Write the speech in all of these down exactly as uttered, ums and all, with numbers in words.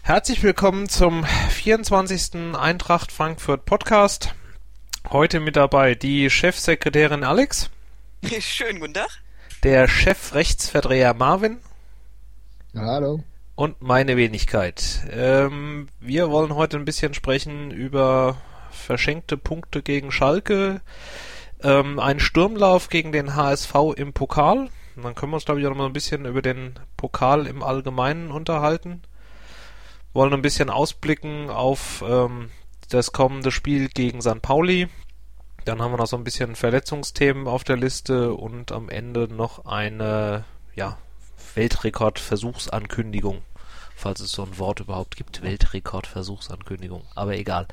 Herzlich willkommen zum vierundzwanzigsten Eintracht Frankfurt Podcast. Heute mit dabei die Chefsekretärin Alex. Schönen guten Tag. Der Chefrechtsverdreher Marvin. Ja, hallo. Und meine Wenigkeit. Ähm, wir wollen heute ein bisschen sprechen über verschenkte Punkte gegen Schalke, ähm, einen Sturmlauf gegen den H S V im Pokal. Und dann können wir uns, glaube ich, auch noch mal ein bisschen über den Pokal im Allgemeinen unterhalten. Wollen ein bisschen ausblicken auf ähm, das kommende Spiel gegen Sankt Pauli. Dann haben wir noch so ein bisschen Verletzungsthemen auf der Liste und am Ende noch eine ja, Weltrekordversuchsankündigung, falls es so ein Wort überhaupt gibt, Weltrekordversuchsankündigung, aber egal.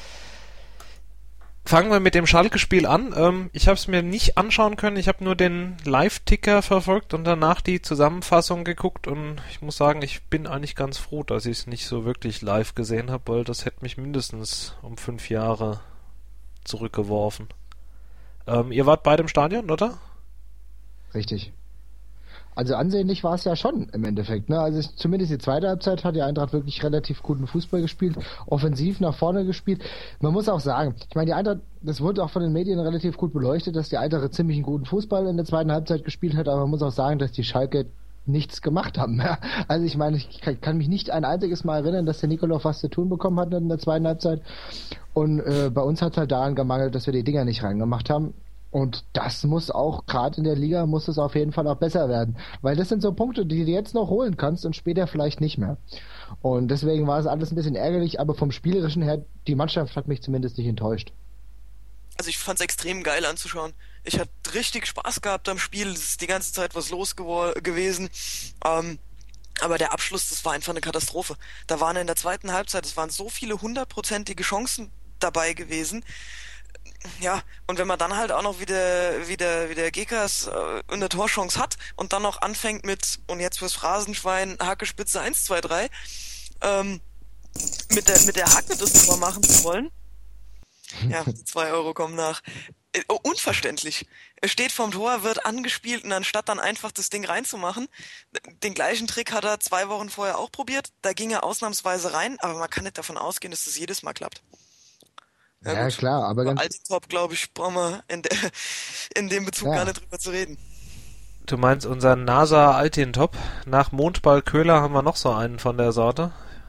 Fangen wir mit dem Schalke-Spiel an. Ähm, ich habe es mir nicht anschauen können, ich habe nur den Live-Ticker verfolgt und danach die Zusammenfassung geguckt und ich muss sagen, ich bin eigentlich ganz froh, dass ich es nicht so wirklich live gesehen habe, weil das hätte mich mindestens um fünf Jahre zurückgeworfen. Ähm, ihr wart beide im Stadion, oder? Richtig. Also ansehnlich war es ja schon im Endeffekt. Ne? Also zumindest die zweite Halbzeit hat die Eintracht wirklich relativ guten Fußball gespielt, offensiv nach vorne gespielt. Man muss auch sagen, ich meine, die Eintracht, das wurde auch von den Medien relativ gut beleuchtet, dass die Eintracht ziemlich einen guten Fußball in der zweiten Halbzeit gespielt hat, aber man muss auch sagen, dass die Schalke nichts gemacht haben. Ja? Also ich meine, ich kann mich nicht ein einziges Mal erinnern, dass der Nikolov was zu tun bekommen hat in der zweiten Halbzeit. Und äh, bei uns hat es halt daran gemangelt, dass wir die Dinger nicht reingemacht haben. Und das muss auch, gerade in der Liga, muss es auf jeden Fall auch besser werden. Weil das sind so Punkte, die du jetzt noch holen kannst und später vielleicht nicht mehr. Und deswegen war es alles ein bisschen ärgerlich, aber vom Spielerischen her, die Mannschaft hat mich zumindest nicht enttäuscht. Also ich fand es extrem geil anzuschauen. Ich hatte richtig Spaß gehabt am Spiel, es ist die ganze Zeit was los gewo- gewesen. Ähm, aber der Abschluss, das war einfach eine Katastrophe. Da waren in der zweiten Halbzeit, es waren so viele hundertprozentige Chancen dabei gewesen. Ja, und wenn man dann halt auch noch wieder wieder wieder Gekas äh, eine Torchance hat und dann noch anfängt mit, und jetzt fürs Phrasenschwein, Hackespitze eins, zwei, drei, ähm, mit der mit der Hacke das Tor machen zu wollen. Ja, zwei Euro kommen nach. Äh, oh, unverständlich. Er steht vorm Tor, wird angespielt und anstatt dann einfach das Ding reinzumachen, den gleichen Trick hat er zwei Wochen vorher auch probiert, da ging er ausnahmsweise rein, aber man kann nicht davon ausgehen, dass das jedes Mal klappt. Ja, ja klar, aber ganz... Altintop, glaube ich, brauchen wir in, de, in dem Bezug ja. gar nicht drüber zu reden. Du meinst unseren NASA Altintop? Nach Mondball Köhler haben wir noch so einen von der Sorte.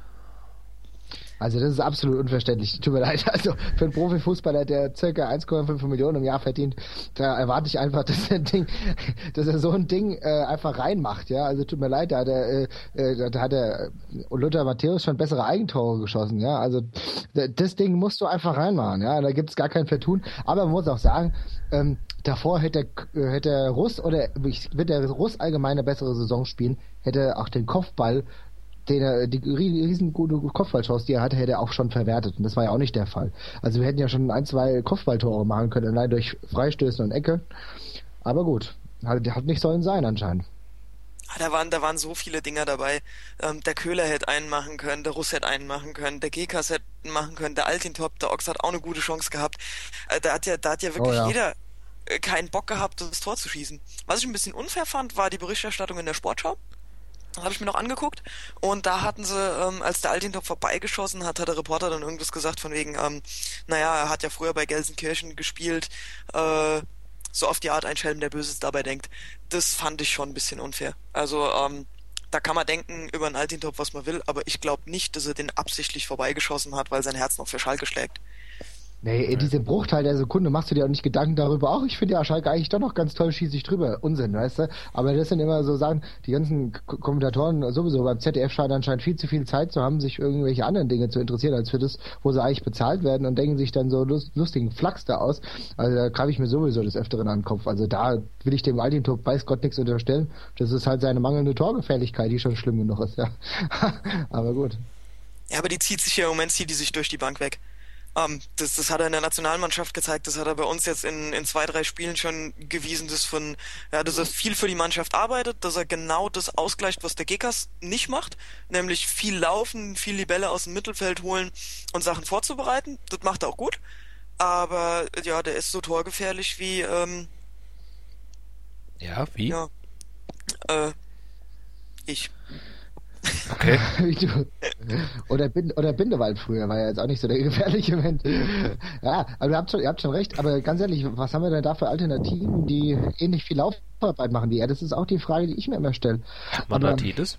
Also das ist absolut unverständlich. Tut mir leid. Also für einen Profifußballer, der circa eins Komma fünf Millionen im Jahr verdient, da erwarte ich einfach, dass er, Ding, dass er so ein Ding äh, einfach reinmacht. Ja, also tut mir leid, da hat er, äh, da hat er Lothar Matthäus schon bessere Eigentore geschossen. Ja, also das Ding musst du einfach reinmachen. Ja, da gibt's gar kein Vertun. Aber man muss auch sagen, ähm, davor hätte hätte Russ oder wird der Russ allgemein eine bessere Saison spielen, hätte auch den Kopfball, den er, die riesengute Kopfballchance, die er hatte, hätte er auch schon verwertet. Und das war ja auch nicht der Fall. Also wir hätten ja schon ein, zwei Kopfballtore machen können, allein durch Freistöße und Ecke. Aber gut, hat, hat nicht sollen sein anscheinend. Da waren, da waren so viele Dinger dabei. Ähm, der Köhler hätte einen machen können, der Russ hätte einen machen können, der Gekas hätte einen machen können, der Altintop, der Ochs hat auch eine gute Chance gehabt. Äh, da hat ja, da hat ja wirklich oh, ja. jeder äh, keinen Bock gehabt, das Tor zu schießen. Was ich ein bisschen unfair fand, war die Berichterstattung in der Sportschau. Das habe ich mir noch angeguckt und da hatten sie, ähm, als der Altintop vorbeigeschossen hat, hat der Reporter dann irgendwas gesagt von wegen, ähm, naja, er hat ja früher bei Gelsenkirchen gespielt, äh, so auf die Art ein Schelm, der Böses dabei denkt. Das fand ich schon ein bisschen unfair. Also, ähm, da kann man denken über einen Altintop, was man will, aber ich glaube nicht, dass er den absichtlich vorbeigeschossen hat, weil sein Herz noch für Schalke schlägt. Nee, in diesem Bruchteil der Sekunde machst du dir auch nicht Gedanken darüber, auch ich finde ja Schalke eigentlich doch noch ganz toll, schieße ich drüber. Unsinn, weißt du? Aber das sind immer so Sachen, die ganzen K- Kommentatoren sowieso beim Z D F scheinen anscheinend viel zu viel Zeit zu haben, sich für irgendwelche anderen Dinge zu interessieren, als für das, wo sie eigentlich bezahlt werden und denken sich dann so lust- lustigen Flachs da aus. Also da greife ich mir sowieso des Öfteren an den Kopf. Also da will ich dem Altintop weiß Gott nichts unterstellen. Das ist halt seine mangelnde Torgefährlichkeit, die schon schlimm genug ist, ja. Aber gut. Ja, aber die zieht sich ja im Moment, zieht die sich durch die Bank weg. Um, das, das hat er in der Nationalmannschaft gezeigt, das hat er bei uns jetzt in, in zwei, drei Spielen schon gewiesen, dass, von, ja, dass er viel für die Mannschaft arbeitet, dass er genau das ausgleicht, was der Gekas nicht macht, nämlich viel laufen, viel die Bälle aus dem Mittelfeld holen und Sachen vorzubereiten. Das macht er auch gut, aber ja, der ist so torgefährlich wie... Ähm, ja, wie? Ja, äh, ich. Okay. Wie du. Oder, Bind, oder Bindewald früher, war ja jetzt auch nicht so der gefährliche Mensch. Ja, aber ihr habt, schon, ihr habt schon recht, aber ganz ehrlich, was haben wir denn da für Alternativen, die ähnlich viel Laufarbeit machen wie er? Das ist auch die Frage, die ich mir immer stelle. Manatides?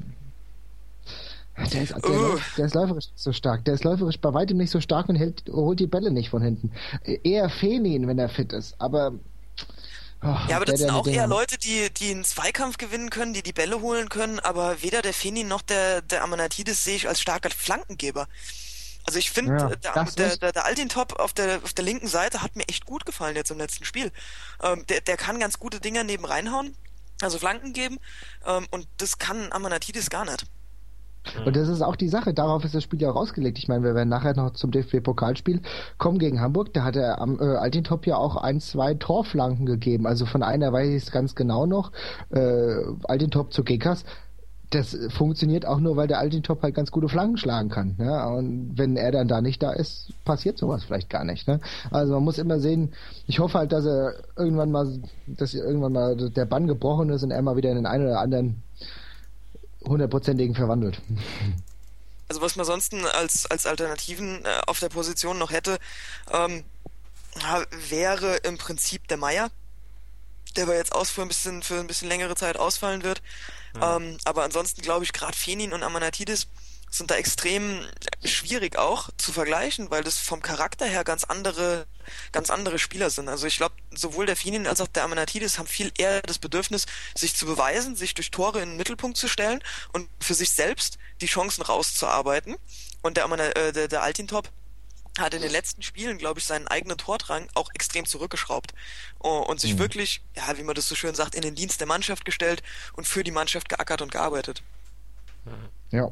Der ist, der, uh. der ist läuferisch nicht so stark. Der ist läuferisch bei weitem nicht so stark und hält, holt die Bälle nicht von hinten. Eher Fenin, wenn er fit ist, aber... Oh, ja, aber das der, sind auch eher Leute, die, die einen Zweikampf gewinnen können, die die Bälle holen können, aber weder der Fenin noch der, der Amanatidis sehe ich als starker Flankengeber. Also ich finde, ja, der, der, der, der Altintop auf der, auf der linken Seite hat mir echt gut gefallen jetzt im letzten Spiel. Ähm, der, der kann ganz gute Dinger neben reinhauen, also Flanken geben, ähm, und das kann Amanatidis gar nicht. Und das ist auch die Sache, darauf ist das Spiel ja auch ausgelegt. Ich meine, wir werden nachher noch zum D F B-Pokalspiel kommen gegen Hamburg. Da hat er am äh, Altintop ja auch ein, zwei Torflanken gegeben. Also von einer weiß ich es ganz genau noch. Äh, Altintop zu Gekas. Das funktioniert auch nur, weil der Altintop halt ganz gute Flanken schlagen kann. Ja? Und wenn er dann da nicht da ist, passiert sowas vielleicht gar nicht. Ne? Also man muss immer sehen, ich hoffe halt, dass er irgendwann mal, dass irgendwann mal der Bann gebrochen ist und er mal wieder in den einen oder anderen hundertprozentigen verwandelt. Also was man sonst als, als Alternativen äh, auf der Position noch hätte, ähm, wäre im Prinzip der Meier, der aber jetzt aus für ein bisschen, für ein bisschen längere Zeit ausfallen wird. Ja. Ähm, aber ansonsten glaube ich, gerade Fenin und Amanatidis sind da extrem schwierig auch zu vergleichen, weil das vom Charakter her ganz andere, ganz andere Spieler sind. Also ich glaube, sowohl der Fenin als auch der Amanatidis haben viel eher das Bedürfnis, sich zu beweisen, sich durch Tore in den Mittelpunkt zu stellen und für sich selbst die Chancen rauszuarbeiten. Und der, Amana, äh, der, der Altintop hat in den letzten Spielen, glaube ich, seinen eigenen Tordrang auch extrem zurückgeschraubt oh, und sich mhm. wirklich, ja, wie man das so schön sagt, in den Dienst der Mannschaft gestellt und für die Mannschaft geackert und gearbeitet. Ja.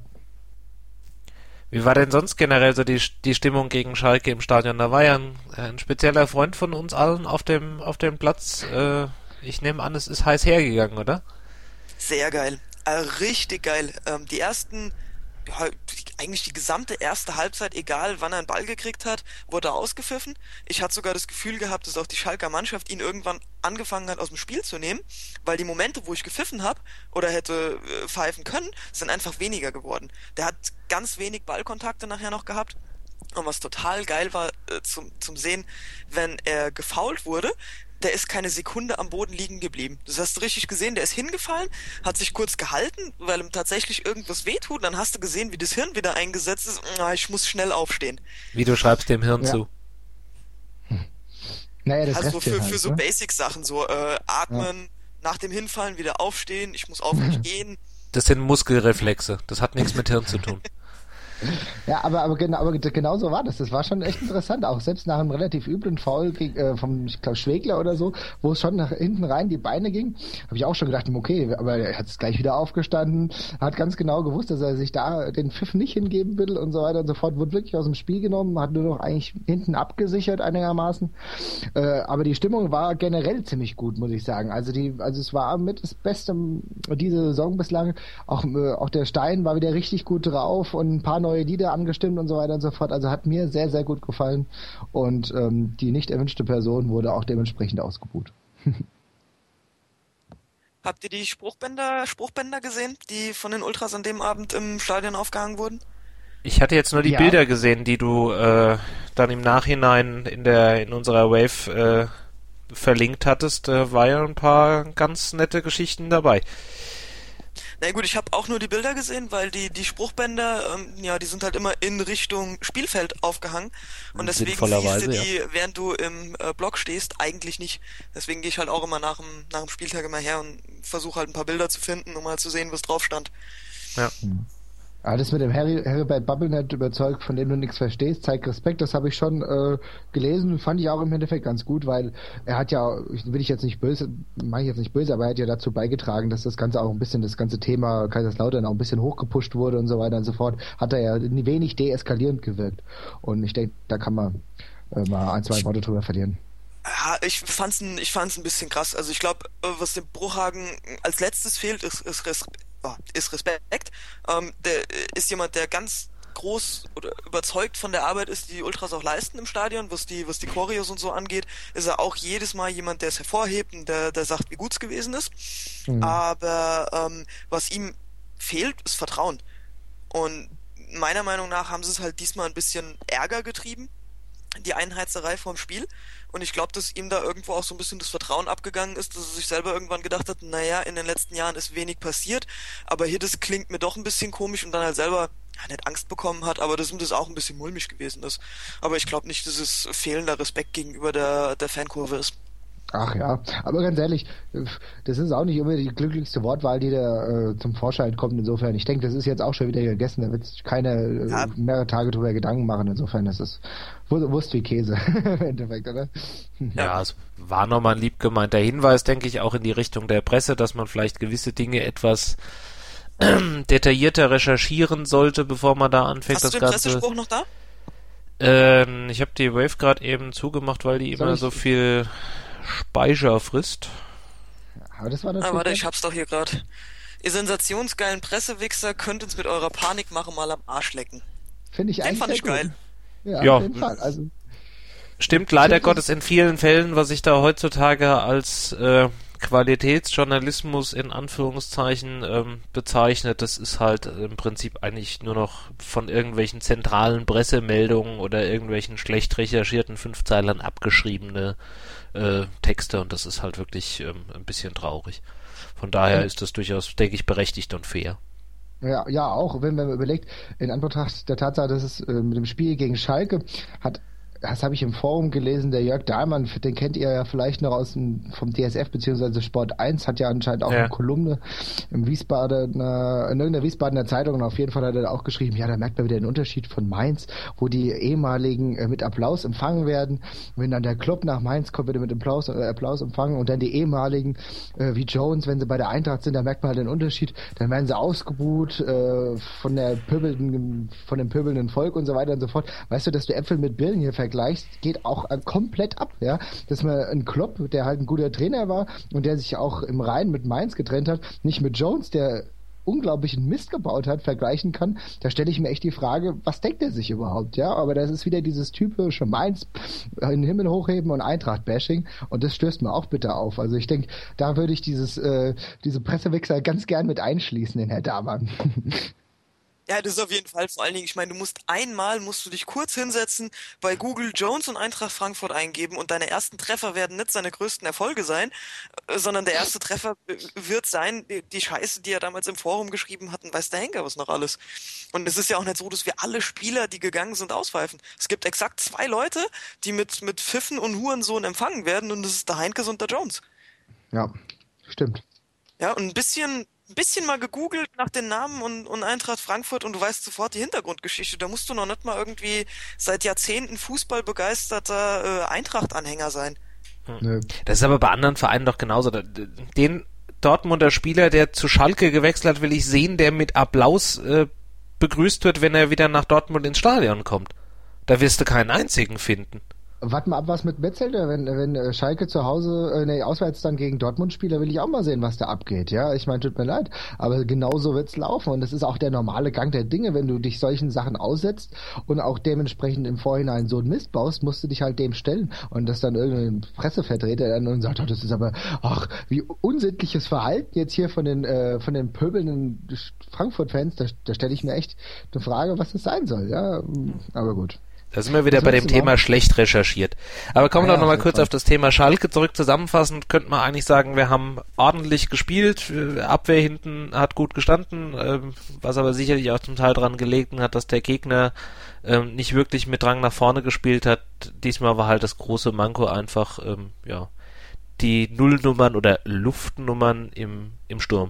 Wie war denn sonst generell so die, die Stimmung gegen Schalke im Stadion? Da war ja ein, ein spezieller Freund von uns allen auf dem, auf dem Platz. Äh, ich nehme an, es ist heiß hergegangen, oder? Sehr geil. Äh, richtig geil. Ähm, die ersten, ja, eigentlich die gesamte erste Halbzeit, egal wann er einen Ball gekriegt hat, wurde er ausgepfiffen. Ich hatte sogar das Gefühl gehabt, dass auch die Schalker Mannschaft ihn irgendwann angefangen hat, aus dem Spiel zu nehmen, weil die Momente, wo ich gepfiffen habe oder hätte äh, pfeifen können, sind einfach weniger geworden. Der hat ganz wenig Ballkontakte nachher noch gehabt. Und was total geil war äh, zum, zum Sehen, wenn er gefoult wurde, der ist keine Sekunde am Boden liegen geblieben. Das hast du richtig gesehen, der ist hingefallen, hat sich kurz gehalten, weil ihm tatsächlich irgendwas wehtut, dann hast du gesehen, wie das Hirn wieder eingesetzt ist, ah, ich muss schnell aufstehen. Wie du schreibst dem Hirn ja. zu. Naja, das also für, halt, für so ne? Basic-Sachen, so äh, atmen, ja. nach dem Hinfallen wieder aufstehen, ich muss aufrecht gehen. Das sind Muskelreflexe, das hat nichts mit Hirn zu tun. Ja, aber, aber, genau, aber genau so war das. Das war schon echt interessant. Auch selbst nach einem relativ üblen Foul äh, vom, ich glaube, Schwegler oder so, wo es schon nach hinten rein die Beine ging, habe ich auch schon gedacht, okay, aber er hat es gleich wieder aufgestanden, hat ganz genau gewusst, dass er sich da den Pfiff nicht hingeben will und so weiter und so fort. Wurde wirklich aus dem Spiel genommen, hat nur noch eigentlich hinten abgesichert einigermaßen. Äh, aber die Stimmung war generell ziemlich gut, muss ich sagen. Also die, also es war mit das Beste diese Saison bislang. Auch, äh, auch der Stein war wieder richtig gut drauf und ein paar neue Lieder angestimmt und so weiter und so fort. Also hat mir sehr, sehr gut gefallen. Und ähm, die nicht erwünschte Person wurde auch dementsprechend ausgebuht. Habt ihr die Spruchbänder, Spruchbänder gesehen, die von den Ultras an dem Abend im Stadion aufgehangen wurden? Ich hatte jetzt nur die ja. Bilder gesehen, die du äh, dann im Nachhinein in der in unserer Wave äh, verlinkt hattest. Da war ja ein paar ganz nette Geschichten dabei. Na gut, ich habe auch nur die Bilder gesehen, weil die die Spruchbänder, ähm, ja, die sind halt immer in Richtung Spielfeld aufgehangen und deswegen siehst du die, ja. während du im äh, Block stehst, eigentlich nicht. Deswegen gehe ich halt auch immer nach dem nach dem Spieltag immer her und versuche halt ein paar Bilder zu finden, um mal zu sehen, was drauf stand. Ja. Mhm. Aber das mit dem Harry, Heribert Bubblenet überzeugt, von dem du nichts verstehst, zeigt Respekt, das habe ich schon äh, gelesen, fand ich auch im Endeffekt ganz gut, weil er hat ja, will ich jetzt nicht böse, mache ich jetzt nicht böse, aber er hat ja dazu beigetragen, dass das Ganze auch ein bisschen, das ganze Thema Kaiserslautern auch ein bisschen hochgepusht wurde und so weiter und so fort, hat er ja wenig deeskalierend gewirkt. Und ich denke, da kann man äh, mal ein, zwei Worte drüber verlieren. Ja, ich fand's ein, ich fand's ein bisschen krass. Also ich glaube, was dem Bruchhagen als letztes fehlt, ist, ist Respekt. ist Respekt. Ähm, der ist jemand, der ganz groß oder überzeugt von der Arbeit ist, die die Ultras auch leisten im Stadion, was die was die Choreos und so angeht, ist er auch jedes Mal jemand, der es hervorhebt und der, der sagt, wie gut es gewesen ist. Mhm. Aber ähm, was ihm fehlt, ist Vertrauen. Und meiner Meinung nach haben sie es halt diesmal ein bisschen Ärger getrieben, die Einheitserei vorm Spiel. Und ich glaube, dass ihm da irgendwo auch so ein bisschen das Vertrauen abgegangen ist, dass er sich selber irgendwann gedacht hat, naja, in den letzten Jahren ist wenig passiert, aber hier, das klingt mir doch ein bisschen komisch und dann halt selber ja, nicht Angst bekommen hat, aber dass ihm das auch ein bisschen mulmig gewesen ist. Aber ich glaube nicht, dass es fehlender Respekt gegenüber der, der Fankurve ist. Ach ja, aber ganz ehrlich, das ist auch nicht immer die glücklichste Wortwahl, die da äh, zum Vorschein kommt. Insofern, ich denke, das ist jetzt auch schon wieder gegessen, da wird sich keine äh, Ja. mehrere Tage drüber Gedanken machen. Insofern, das ist Wurst wie Käse im Endeffekt, oder? Ja, es war nochmal ein lieb gemeinter Hinweis, denke ich, auch in die Richtung der Presse, dass man vielleicht gewisse Dinge etwas detaillierter recherchieren sollte, bevor man da anfängt, Hast das du den Ganze... Pressespruch noch da? Ähm, ich habe die Wave gerade eben zugemacht, weil die Soll immer ich- so viel Speicher frisst. Aber das war natürlich... Ah, warte, ich hab's doch hier gerade. Ihr sensationsgeilen Pressewichser könnt uns mit eurer Panikmache mal am Arsch lecken. Finde ich Den eigentlich fand sehr ich gut. geil. Ja, Ja. auf jeden Fall. Also, Stimmt leider Stimmt, Gottes in vielen Fällen, was sich da heutzutage als äh, Qualitätsjournalismus in Anführungszeichen ähm, bezeichnet, das ist halt im Prinzip eigentlich nur noch von irgendwelchen zentralen Pressemeldungen oder irgendwelchen schlecht recherchierten Fünfzeilern abgeschriebene äh, Texte und das ist halt wirklich ähm, ein bisschen traurig. Von daher Ja. ist das durchaus, denke ich, berechtigt und fair. ja, ja, auch, wenn man überlegt, in Anbetracht der Tatsache, dass es äh, mit dem Spiel gegen Schalke hat, das habe ich im Forum gelesen, der Jörg Dahlmann, den kennt ihr ja vielleicht noch aus dem, vom D S F beziehungsweise Sport eins, hat ja anscheinend auch Ja. eine Kolumne im Wiesbadener, in irgendeiner Wiesbadener Zeitung und auf jeden Fall hat er auch geschrieben, ja, da merkt man wieder den Unterschied von Mainz, wo die ehemaligen äh, mit Applaus empfangen werden, wenn dann der Club nach Mainz kommt, wird er mit Applaus, äh, Applaus empfangen und dann die ehemaligen äh, wie Jones, wenn sie bei der Eintracht sind, da merkt man halt den Unterschied, dann werden sie ausgebuht äh, von der pöbelnden, von dem pöbelnden Volk und so weiter und so fort. Weißt du, dass du Äpfel mit Birnen hier vergleichst, geht auch äh, komplett ab, ja, dass man einen Klopp, der halt ein guter Trainer war und der sich auch im Rhein mit Mainz getrennt hat, nicht mit Jones, der unglaublichen Mist gebaut hat, vergleichen kann, da stelle ich mir echt die Frage, was denkt er sich überhaupt, ja, aber das ist wieder dieses typische Mainz in den Himmel hochheben und Eintracht-Bashing und das stößt mir auch bitter auf, also ich denke, da würde ich dieses äh, diese Pressewechsel ganz gern mit einschließen, den Herr Dahlmann. Ja, das ist auf jeden Fall. Vor allen Dingen, ich meine, du musst einmal, musst du dich kurz hinsetzen, bei Google Jones und Eintracht Frankfurt eingeben und deine ersten Treffer werden nicht seine größten Erfolge sein, äh, sondern der erste Treffer äh, wird sein, die, die Scheiße, die er damals im Forum geschrieben hatten, weiß der Henker was noch alles. Und es ist ja auch nicht so, dass wir alle Spieler, die gegangen sind, auspfeifen. Es gibt exakt zwei Leute, die mit, mit Pfiffen und Hurensohn empfangen werden und das ist der Heinkes und der Jones. Ja, stimmt. Ja, und ein bisschen, ein bisschen mal gegoogelt nach den Namen und, und Eintracht Frankfurt und du weißt sofort die Hintergrundgeschichte. Da musst du noch nicht mal irgendwie seit Jahrzehnten fußballbegeisterter äh, Eintracht-Anhänger sein. Nö. Das ist aber bei anderen Vereinen doch genauso. Den Dortmunder Spieler, der zu Schalke gewechselt hat, will ich sehen, der mit Applaus äh, begrüßt wird, wenn er wieder nach Dortmund ins Stadion kommt. Da wirst du keinen einzigen finden. Warte mal ab, was mit Metzelder, wenn, wenn äh, Schalke zu Hause, äh, nee, auswärts dann gegen Dortmund spielt, da will ich auch mal sehen, was da abgeht, ja, ich meine, tut mir leid, aber genauso wird's laufen und das ist auch der normale Gang der Dinge, wenn du dich solchen Sachen aussetzt und auch dementsprechend im Vorhinein so einen Mist baust, musst du dich halt dem stellen und dass dann irgendein Pressevertreter dann und sagt, oh, das ist aber, ach, wie unsittliches Verhalten jetzt hier von den, äh, von den pöbelnden Frankfurt-Fans, da, da stelle ich mir echt eine Frage, was das sein soll, ja, aber gut. Da sind wir wieder Was bei dem willst du Thema machen? schlecht recherchiert. Aber kommen wir Ja, doch nochmal auf jeden kurz Fall. auf das Thema Schalke zurück. Zusammenfassend könnte man eigentlich sagen, wir haben ordentlich gespielt. Äh, Abwehr hinten hat gut gestanden, ähm, was aber sicherlich auch zum Teil daran gelegen hat, dass der Gegner ähm, nicht wirklich mit Drang nach vorne gespielt hat. Diesmal war halt das große Manko einfach, ähm, ja, die Nullnummern oder Luftnummern im, im Sturm.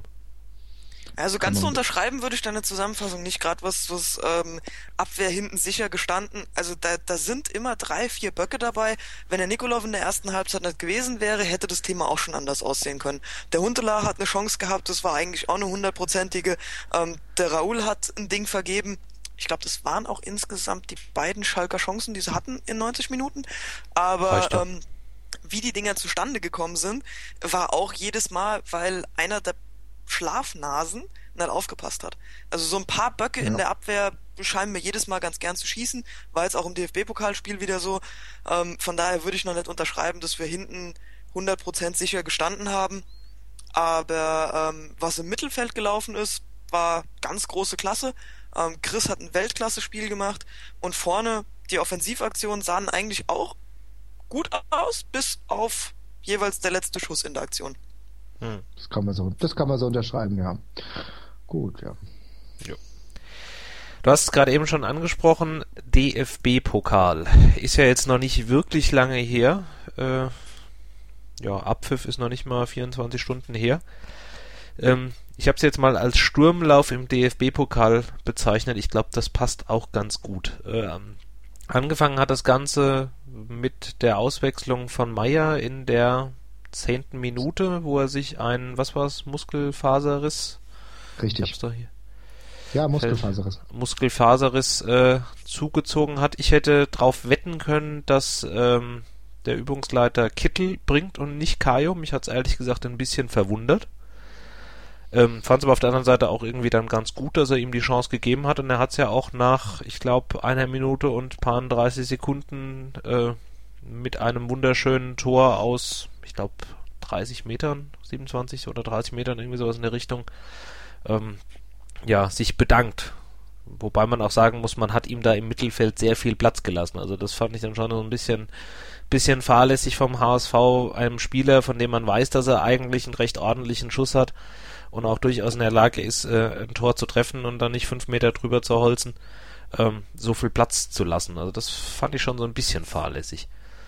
Also ganz so unterschreiben würde ich deine Zusammenfassung nicht, gerade was, was ähm, Abwehr hinten sicher gestanden. Also da, da sind immer drei, vier Böcke dabei. Wenn der Nikolov in der ersten Halbzeit nicht gewesen wäre, hätte das Thema auch schon anders aussehen können. Der Huntelaar hat eine Chance gehabt, das war eigentlich auch eine hundertprozentige. Ähm, der Raoul hat ein Ding vergeben. Ich glaube, das waren auch insgesamt die beiden Schalker Chancen, die sie hatten in neunzig Minuten. Aber Reicht doch. ähm, wie die Dinger zustande gekommen sind, war auch jedes Mal, weil einer der Schlafnasen nicht aufgepasst hat. Also so ein paar Böcke Ja. in der Abwehr scheinen mir jedes Mal ganz gern zu schießen, war jetzt auch im D F B-Pokalspiel wieder so. Ähm, von daher würde ich noch nicht unterschreiben, dass wir hinten hundert Prozent sicher gestanden haben. Aber ähm, was im Mittelfeld gelaufen ist, war ganz große Klasse. Ähm, Chris hat ein Weltklasse-Spiel gemacht und vorne die Offensivaktionen sahen eigentlich auch gut aus, bis auf jeweils der letzte Schuss in der Aktion. Hm. Das kann man so, das kann man so unterschreiben, ja. Gut, ja. Jo. Du hast es gerade eben schon angesprochen, D F B-Pokal. Ist ja jetzt noch nicht wirklich lange her. Äh, ja, Abpfiff ist noch nicht mal vierundzwanzig Stunden her. Ähm, ich habe es jetzt mal als Sturmlauf im D F B-Pokal bezeichnet. Ich glaube, das passt auch ganz gut. Ähm, angefangen hat das Ganze mit der Auswechslung von Meier in der zehnten Minute, wo er sich einen, was war's, Muskelfaserriss? Richtig. Ich hab's doch hier. Ja, Muskelfaserriss. Muskelfaserriss äh, zugezogen hat. Ich hätte drauf wetten können, dass ähm, der Übungsleiter Kittel bringt und nicht Kajo. Mich hat's ehrlich gesagt ein bisschen verwundert. Ähm, fand es aber auf der anderen Seite auch irgendwie dann ganz gut, dass er ihm die Chance gegeben hat. Und er hat's ja auch nach, ich glaube, einer Minute und paar dreißig Sekunden äh, mit einem wunderschönen Tor aus, ich glaube, dreißig Metern, siebenundzwanzig oder dreißig Metern, irgendwie sowas in der Richtung, ähm, ja, sich bedankt. Wobei man auch sagen muss, man hat ihm da im Mittelfeld sehr viel Platz gelassen. Also das fand ich dann schon so ein bisschen, bisschen fahrlässig vom H S V, einem Spieler, von dem man weiß, dass er eigentlich einen recht ordentlichen Schuss hat und auch durchaus in der Lage ist, äh, ein Tor zu treffen und dann nicht fünf Meter drüber zu holzen, ähm, so viel Platz zu lassen. Also das fand ich schon so ein bisschen fahrlässig.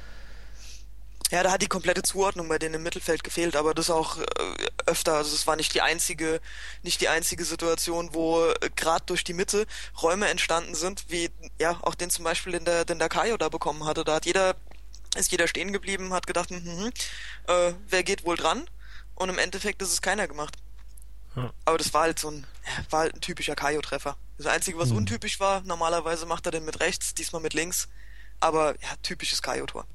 Ja, da hat die komplette Zuordnung bei denen im Mittelfeld gefehlt, aber das auch äh, öfter. Also es war nicht die einzige, nicht die einzige Situation, wo äh, gerade durch die Mitte Räume entstanden sind, wie ja auch den zum Beispiel den der, den der Kajo da bekommen hatte. Da hat jeder, ist jeder stehen geblieben, hat gedacht, hm, hm, äh, wer geht wohl dran? Und im Endeffekt ist es keiner gemacht. Hm. Aber das war halt so ein, war halt ein typischer Kajo-Treffer. Das Einzige, was hm. untypisch war, normalerweise macht er den mit rechts, diesmal mit links. Aber ja, typisches Kajo-Tor.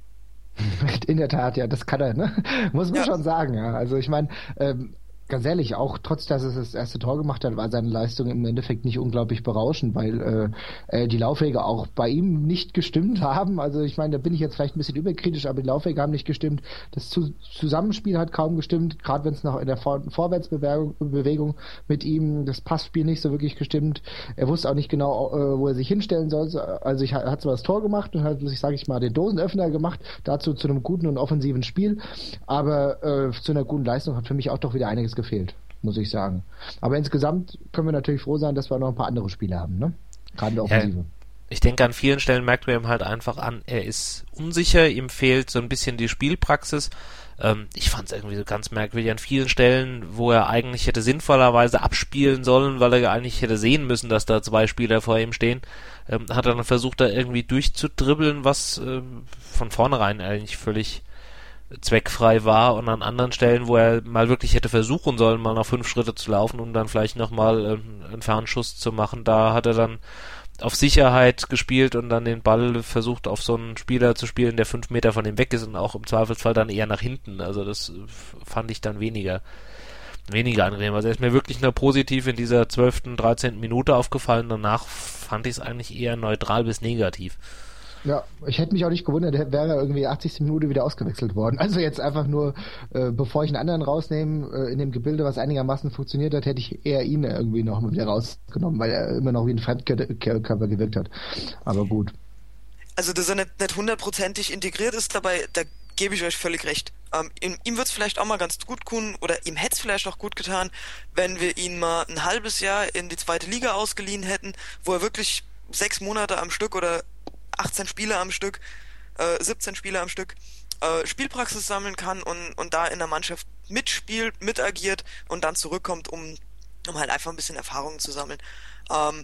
In der Tat, ja, das kann er, ne? Muss man ja schon sagen, ja. Also ich meine, ähm, ganz ehrlich, auch trotz, dass es das erste Tor gemacht hat, war seine Leistung im Endeffekt nicht unglaublich berauschend, weil äh, die Laufwege auch bei ihm nicht gestimmt haben. Also ich meine, da bin ich jetzt vielleicht ein bisschen überkritisch, aber die Laufwege haben nicht gestimmt. Das Zu- Zusammenspiel hat kaum gestimmt, gerade wenn es noch in der Vor- Vorwärtsbewegung mit ihm, das Passspiel nicht so wirklich gestimmt. Er wusste auch nicht genau, äh, wo er sich hinstellen soll. Also ich hat zwar das Tor gemacht und hat, ich sage ich mal, den Dosenöffner gemacht, dazu zu einem guten und offensiven Spiel, aber äh, zu einer guten Leistung hat für mich auch doch wieder einiges gefehlt, muss ich sagen. Aber insgesamt können wir natürlich froh sein, dass wir noch ein paar andere Spiele haben, ne? Gerade in der Offensive. Ja, ich denke, an vielen Stellen merkt man ihm halt einfach an, er ist unsicher, ihm fehlt so ein bisschen die Spielpraxis. Ähm, ich fand es irgendwie so ganz merkwürdig an vielen Stellen, wo er eigentlich hätte sinnvollerweise abspielen sollen, weil er eigentlich hätte sehen müssen, dass da zwei Spieler vor ihm stehen, ähm, hat er dann versucht, da irgendwie durchzudribbeln, was äh, von vornherein eigentlich völlig zweckfrei war, und an anderen Stellen, wo er mal wirklich hätte versuchen sollen, mal noch fünf Schritte zu laufen und dann vielleicht nochmal ähm, einen Fernschuss zu machen, da hat er dann auf Sicherheit gespielt und dann den Ball versucht, auf so einen Spieler zu spielen, der fünf Meter von ihm weg ist, und auch im Zweifelsfall dann eher nach hinten. Also das fand ich dann weniger weniger angenehm. Also er ist mir wirklich nur positiv in dieser zwölften, dreizehnten Minute aufgefallen. Danach fand ich es eigentlich eher neutral bis negativ. Ja, ich hätte mich auch nicht gewundert, wäre er irgendwie achtzigste Minute wieder ausgewechselt worden. Also jetzt einfach nur, äh, bevor ich einen anderen rausnehme, äh, in dem Gebilde, was einigermaßen funktioniert hat, hätte ich eher ihn irgendwie noch mal wieder rausgenommen, weil er immer noch wie ein Fremdkörper gewirkt hat. Aber gut. Also, dass er nicht, nicht hundertprozentig integriert ist dabei, da gebe ich euch völlig recht. Ähm, ihm ihm wird es vielleicht auch mal ganz gut tun, oder ihm hätte es vielleicht auch gut getan, wenn wir ihn mal ein halbes Jahr in die zweite Liga ausgeliehen hätten, wo er wirklich sechs Monate am Stück oder achtzehn Spiele am Stück, äh, siebzehn Spiele am Stück äh, Spielpraxis sammeln kann und, und da in der Mannschaft mitspielt, mitagiert und dann zurückkommt, um, um halt einfach ein bisschen Erfahrungen zu sammeln. Ähm,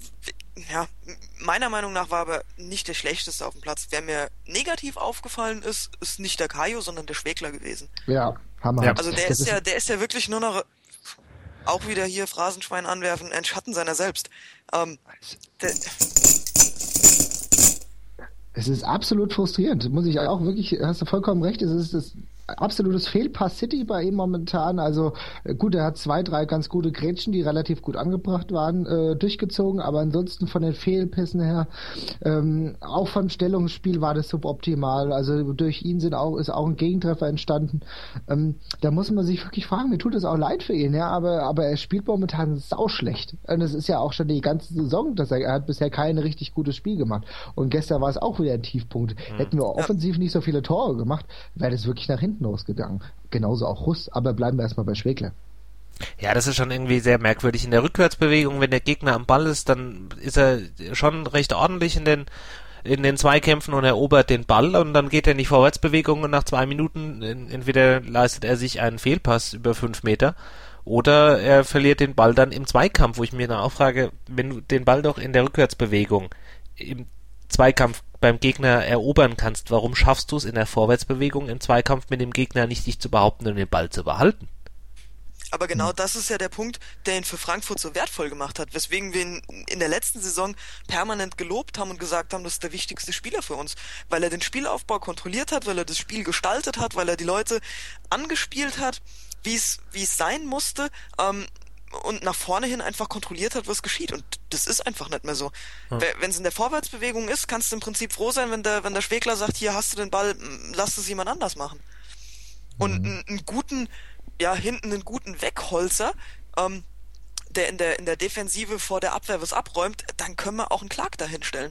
ja, meiner Meinung nach war aber nicht der schlechteste auf dem Platz. Wer mir negativ aufgefallen ist, ist nicht der Kajo, sondern der Schwegler gewesen. Ja, Hammer. Ja, also der ist, ist ja, der ist ja wirklich nur noch, auch wieder hier Phrasenschwein anwerfen, ein Schatten seiner selbst. Ähm, der, Es ist absolut frustrierend, muss ich auch wirklich, hast du vollkommen recht, es ist, es absolutes Fehlpass City bei ihm momentan. Also gut, er hat zwei, drei ganz gute Grätschen, die relativ gut angebracht waren, äh, durchgezogen, aber ansonsten von den Fehlpissen her, ähm, auch vom Stellungsspiel war das suboptimal. Also durch ihn sind auch, ist auch ein Gegentreffer entstanden. Ähm, da muss man sich wirklich fragen, mir tut es auch leid für ihn, ja, aber, aber er spielt momentan sauschlecht. Und es ist ja auch schon die ganze Saison, dass er, er hat bisher kein richtig gutes Spiel gemacht. Und gestern war es auch wieder ein Tiefpunkt. Mhm. Hätten wir offensiv nicht so viele Tore gemacht, wäre das wirklich nach hinten losgegangen. Genauso auch Russ, aber bleiben wir erstmal bei Schwegler. Ja, das ist schon irgendwie sehr merkwürdig. In der Rückwärtsbewegung, wenn der Gegner am Ball ist, dann ist er schon recht ordentlich in den in den Zweikämpfen und erobert den Ball und dann geht er in die Vorwärtsbewegung und nach zwei Minuten entweder leistet er sich einen Fehlpass über fünf Meter oder er verliert den Ball dann im Zweikampf, wo ich mir dann auch frage, wenn du den Ball doch in der Rückwärtsbewegung im Zweikampf beim Gegner erobern kannst, warum schaffst du es in der Vorwärtsbewegung im Zweikampf mit dem Gegner nicht, dich zu behaupten und den Ball zu behalten? Aber genau das ist ja der Punkt, der ihn für Frankfurt so wertvoll gemacht hat, weswegen wir ihn in der letzten Saison permanent gelobt haben und gesagt haben, das ist der wichtigste Spieler für uns, weil er den Spielaufbau kontrolliert hat, weil er das Spiel gestaltet hat, weil er die Leute angespielt hat, wie es wie es sein musste, ähm, und nach vorne hin einfach kontrolliert hat, was geschieht. Und das ist einfach nicht mehr so. Hm. Wenn es in der Vorwärtsbewegung ist, kannst du im Prinzip froh sein, wenn der, wenn der Schwegler sagt, hier hast du den Ball, lass es jemand anders machen. Und mhm. einen, einen guten, ja, hinten einen guten Wegholzer, ähm, der in der in der Defensive vor der Abwehr was abräumt, dann können wir auch einen Clark dahin stellen.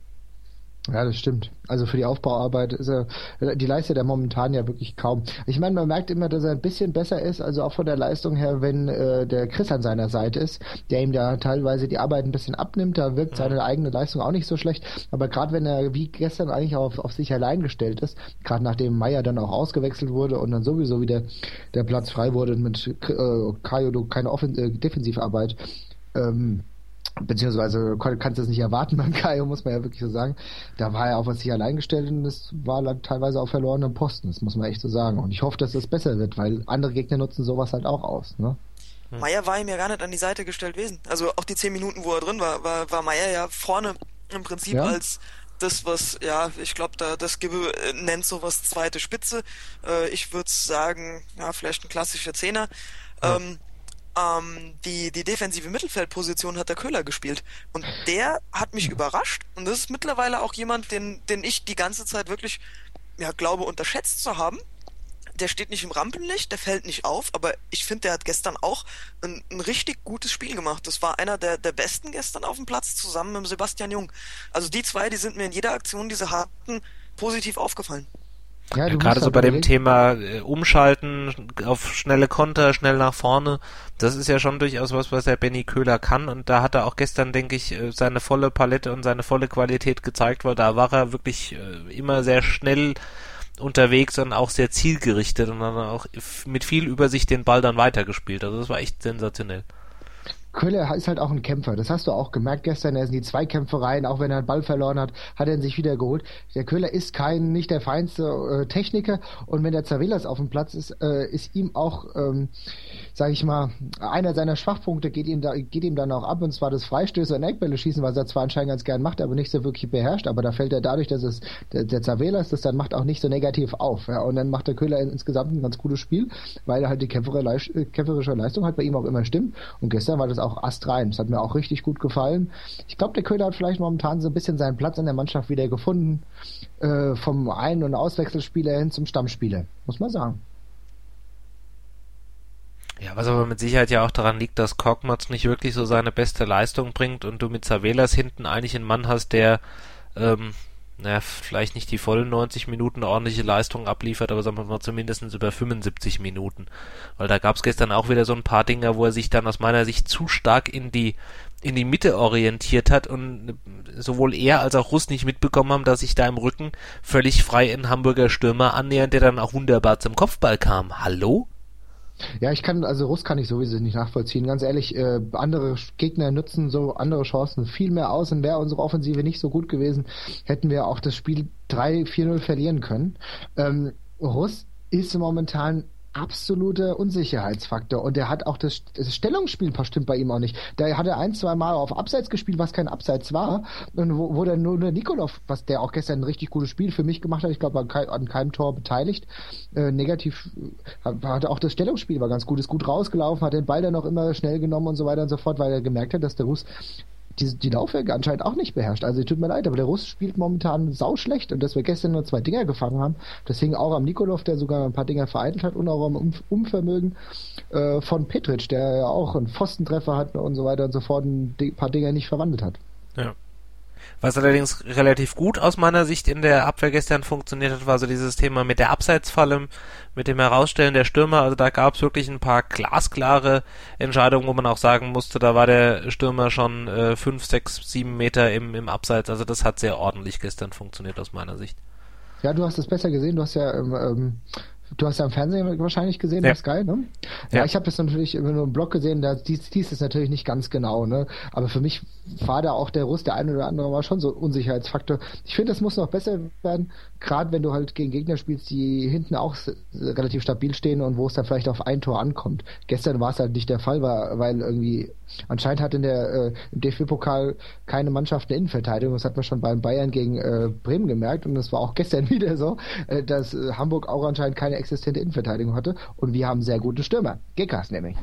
Ja, das stimmt. Also für die Aufbauarbeit ist er, die leistet er momentan ja wirklich kaum. Ich meine, man merkt immer, dass er ein bisschen besser ist, also auch von der Leistung her, wenn äh, der Chris an seiner Seite ist, der ihm da teilweise die Arbeit ein bisschen abnimmt, da wirkt seine eigene Leistung auch nicht so schlecht, aber gerade wenn er wie gestern eigentlich auf, auf sich allein gestellt ist, gerade nachdem Meier dann auch ausgewechselt wurde und dann sowieso wieder der Platz frei wurde mit äh, Kayo keine Offen- äh, Defensivarbeit, ähm, beziehungsweise kannst du es nicht erwarten beim Kaio, muss man ja wirklich so sagen. Da war er auf sich allein gestellt und das war dann teilweise auf verlorenen Posten, das muss man echt so sagen. Und ich hoffe, dass das besser wird, weil andere Gegner nutzen sowas halt auch aus, ne? Hm. Meier war ihm ja gar nicht an die Seite gestellt gewesen. Also auch die zehn Minuten, wo er drin war, war, war Meier ja vorne im Prinzip ja. als das, was, ja, ich glaube, da das Gibbe nennt sowas zweite Spitze. Äh, ich würde sagen, ja, vielleicht ein klassischer Zehner. Ja. Ähm, Ähm, die, die defensive Mittelfeldposition hat der Köhler gespielt. Und der hat mich überrascht. Und das ist mittlerweile auch jemand, den, den ich die ganze Zeit wirklich, ja, glaube, unterschätzt zu haben. Der steht nicht im Rampenlicht, der fällt nicht auf, aber ich finde, der hat gestern auch ein, ein richtig gutes Spiel gemacht. Das war einer der, der besten gestern auf dem Platz, zusammen mit Sebastian Jung. Also die zwei, die sind mir in jeder Aktion, die sie hatten, positiv aufgefallen. Ja, ja, gerade so bei dem Thema äh, Umschalten auf schnelle Konter, schnell nach vorne, das ist ja schon durchaus was, was der Benny Köhler kann und da hat er auch gestern, denke ich, seine volle Palette und seine volle Qualität gezeigt, weil da war er wirklich äh, immer sehr schnell unterwegs und auch sehr zielgerichtet und dann auch mit viel Übersicht den Ball dann weitergespielt, also das war echt sensationell. Köhler ist halt auch ein Kämpfer, das hast du auch gemerkt gestern, er ist in die Zweikämpfe rein, auch wenn er den Ball verloren hat, hat er ihn sich wieder geholt. Der Köhler ist kein, nicht der feinste äh, Techniker und wenn der Zavelas auf dem Platz ist, äh, ist ihm auch, ähm, sag ich mal, einer seiner Schwachpunkte geht ihm, da, geht ihm dann auch ab und zwar das Freistöße und Eckbälle schießen, was er zwar anscheinend ganz gern macht, aber nicht so wirklich beherrscht, aber da fällt er dadurch, dass es der, der Zavelas das dann macht, auch nicht so negativ auf. Ja? Und dann macht der Köhler in, insgesamt ein ganz gutes Spiel, weil er halt die kämpferische, kämpferische Leistung halt bei ihm auch immer stimmt und gestern war das auch astrein. Das hat mir auch richtig gut gefallen. Ich glaube, der Köhler hat vielleicht momentan so ein bisschen seinen Platz in der Mannschaft wieder gefunden. Äh, vom Ein- und Auswechselspieler hin zum Stammspieler. Muss man sagen. Ja, was aber mit Sicherheit ja auch daran liegt, dass Korkmaz nicht wirklich so seine beste Leistung bringt und du mit Zavelas hinten eigentlich einen Mann hast, der ähm, naja, vielleicht nicht die vollen neunzig Minuten ordentliche Leistung abliefert, aber sagen wir mal zumindest über fünfundsiebzig Minuten. Weil da gab es gestern auch wieder so ein paar Dinger, wo er sich dann aus meiner Sicht zu stark in die in die Mitte orientiert hat und sowohl er als auch Russ nicht mitbekommen haben, dass sich da im Rücken völlig frei ein Hamburger Stürmer annähert, der dann auch wunderbar zum Kopfball kam. Hallo? Ja, ich kann, also Russ kann ich sowieso nicht nachvollziehen. Ganz ehrlich, äh, andere Gegner nutzen so andere Chancen viel mehr aus und wäre unsere Offensive nicht so gut gewesen, hätten wir auch das Spiel drei vier null verlieren können. Ähm, Russ ist momentan absoluter Unsicherheitsfaktor und der hat auch das, das Stellungsspiel stimmt bei ihm auch nicht. Da hat er ein, zwei Mal auf Abseits gespielt, was kein Abseits war und wo, wo dann nur der Nikolov, was der auch gestern ein richtig gutes Spiel für mich gemacht hat, ich glaube an, kein, an keinem Tor beteiligt, äh, negativ, hat, hat auch das Stellungsspiel war ganz gut, ist gut rausgelaufen, hat den Ball dann auch immer schnell genommen und so weiter und so fort, weil er gemerkt hat, dass der Russ die, die Laufwerke anscheinend auch nicht beherrscht. Also tut mir leid, aber der Russ spielt momentan sauschlecht und dass wir gestern nur zwei Dinger gefangen haben, das hing auch am Nikolov, der sogar ein paar Dinger vereitelt hat und auch am um Unvermögen äh, von Petric, der ja auch einen Pfostentreffer hat und so weiter und so fort, ein paar Dinger nicht verwandelt hat. Ja. Was allerdings relativ gut aus meiner Sicht in der Abwehr gestern funktioniert hat, war so dieses Thema mit der Abseitsfalle, mit dem Herausstellen der Stürmer. Also da gab es wirklich ein paar glasklare Entscheidungen, wo man auch sagen musste, da war der Stürmer schon äh, fünf, sechs, sieben Meter im, im Abseits. Also das hat sehr ordentlich gestern funktioniert aus meiner Sicht. Ja, du hast es besser gesehen. Du hast ja ähm, ähm Du hast ja im Fernsehen wahrscheinlich gesehen, ja. Das ist geil, ne? Ja, ja. Ich habe das natürlich immer nur im Blog gesehen, da dies, dies ist natürlich nicht ganz genau, ne? Aber für mich war da auch der Russ, der eine oder andere war schon so ein Unsicherheitsfaktor. Ich finde, das muss noch besser werden, gerade wenn du halt gegen Gegner spielst, die hinten auch relativ stabil stehen und wo es dann vielleicht auf ein Tor ankommt. Gestern war es halt nicht der Fall, weil irgendwie anscheinend hat in der äh, im D F B-Pokal keine Mannschaft eine Innenverteidigung. Das hat man schon beim Bayern gegen äh, Bremen gemerkt und das war auch gestern wieder so, äh, dass äh, Hamburg auch anscheinend keine existente Innenverteidigung hatte und wir haben sehr gute Stürmer. Gekas nämlich.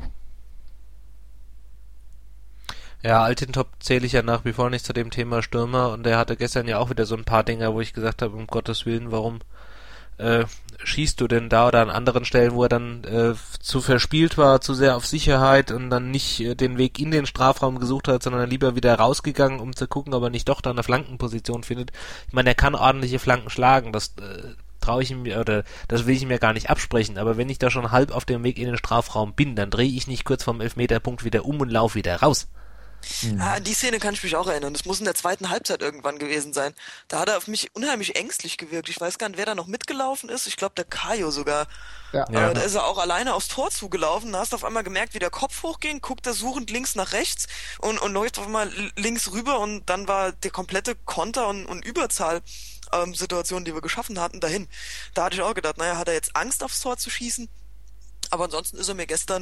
Ja, Altintop zähle ich ja nach wie vor nicht zu dem Thema Stürmer und der hatte gestern ja auch wieder so ein paar Dinger, wo ich gesagt habe, um Gottes Willen, warum äh, schießt du denn da oder an anderen Stellen, wo er dann äh, zu verspielt war, zu sehr auf Sicherheit und dann nicht äh, den Weg in den Strafraum gesucht hat, sondern lieber wieder rausgegangen, um zu gucken, ob er nicht doch da eine Flankenposition findet. Ich meine, er kann ordentliche Flanken schlagen, das äh, traue ich ihm, oder das will ich ihm ja gar nicht absprechen, aber wenn ich da schon halb auf dem Weg in den Strafraum bin, dann drehe ich nicht kurz vom Elfmeterpunkt wieder um und laufe wieder raus. Mhm. Ah, an die Szene kann ich mich auch erinnern. Das muss in der zweiten Halbzeit irgendwann gewesen sein. Da hat er auf mich unheimlich ängstlich gewirkt. Ich weiß gar nicht, wer da noch mitgelaufen ist. Ich glaube, der Kajo sogar. Ja. Äh, ja. Da ist er auch alleine aufs Tor zugelaufen. Da hast du auf einmal gemerkt, wie der Kopf hochging, guckt er suchend links nach rechts und, und läuft auf einmal links rüber und dann war der komplette Konter und, und Überzahl ähm, Situation, die wir geschaffen hatten, dahin. Da hatte ich auch gedacht, naja, hat er jetzt Angst aufs Tor zu schießen? Aber ansonsten ist er mir gestern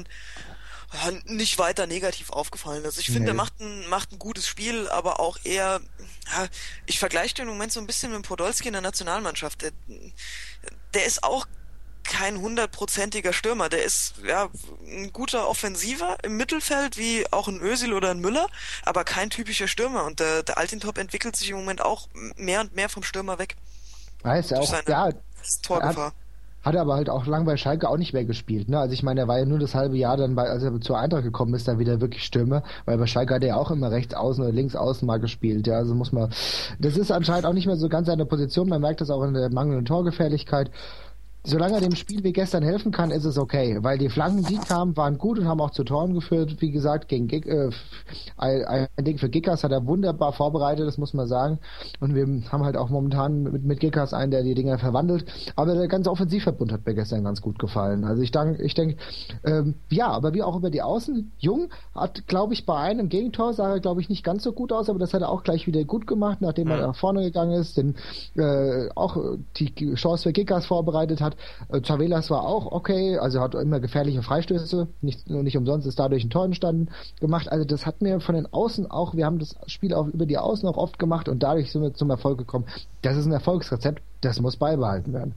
nicht weiter negativ aufgefallen. Also ich finde, nee. er macht ein, macht ein gutes Spiel, aber auch eher, ja, ich vergleiche den im Moment so ein bisschen mit Podolski in der Nationalmannschaft. Der, der ist auch kein hundertprozentiger Stürmer. Der ist, ja, ein guter Offensiver im Mittelfeld, wie auch ein Özil oder ein Müller, aber kein typischer Stürmer. Und der, der Altintop entwickelt sich im Moment auch mehr und mehr vom Stürmer weg. Weiß ja auch, ja, Torgefahr. Hat er aber halt auch lang bei Schalke auch nicht mehr gespielt, ne? Also ich meine, er war ja nur das halbe Jahr dann, bei, als er zur Eintracht gekommen ist, dann wieder wirklich Stürmer, weil bei Schalke hat er ja auch immer rechts außen oder links außen mal gespielt, ja, also muss man, das ist anscheinend auch nicht mehr so ganz seine Position, man merkt das auch in der mangelnden Torgefährlichkeit. Solange er dem Spiel wie gestern helfen kann, ist es okay, weil die Flanken, die kamen, waren gut und haben auch zu Toren geführt. Wie gesagt, gegen Gig, äh, ein Ding für Gikas hat er wunderbar vorbereitet, das muss man sagen. Und wir haben halt auch momentan mit, mit Gikas einen, der die Dinger verwandelt. Aber der ganze Offensivverbund hat mir gestern ganz gut gefallen. Also ich denke, ich denke, ähm, ja, aber wie auch über die Außen. Jung hat, glaube ich, bei einem Gegentor sah er, glaube ich, nicht ganz so gut aus, aber das hat er auch gleich wieder gut gemacht, nachdem er nach vorne gegangen ist, den äh, auch die Chance für Gikas vorbereitet hat. Chavelas war auch okay, also hat immer gefährliche Freistöße, nicht, nicht umsonst ist dadurch ein Tor entstanden, gemacht. Also das hat mir von den Außen auch, wir haben das Spiel auch über die Außen auch oft gemacht und dadurch sind wir zum Erfolg gekommen. Das ist ein Erfolgsrezept, das muss beibehalten werden.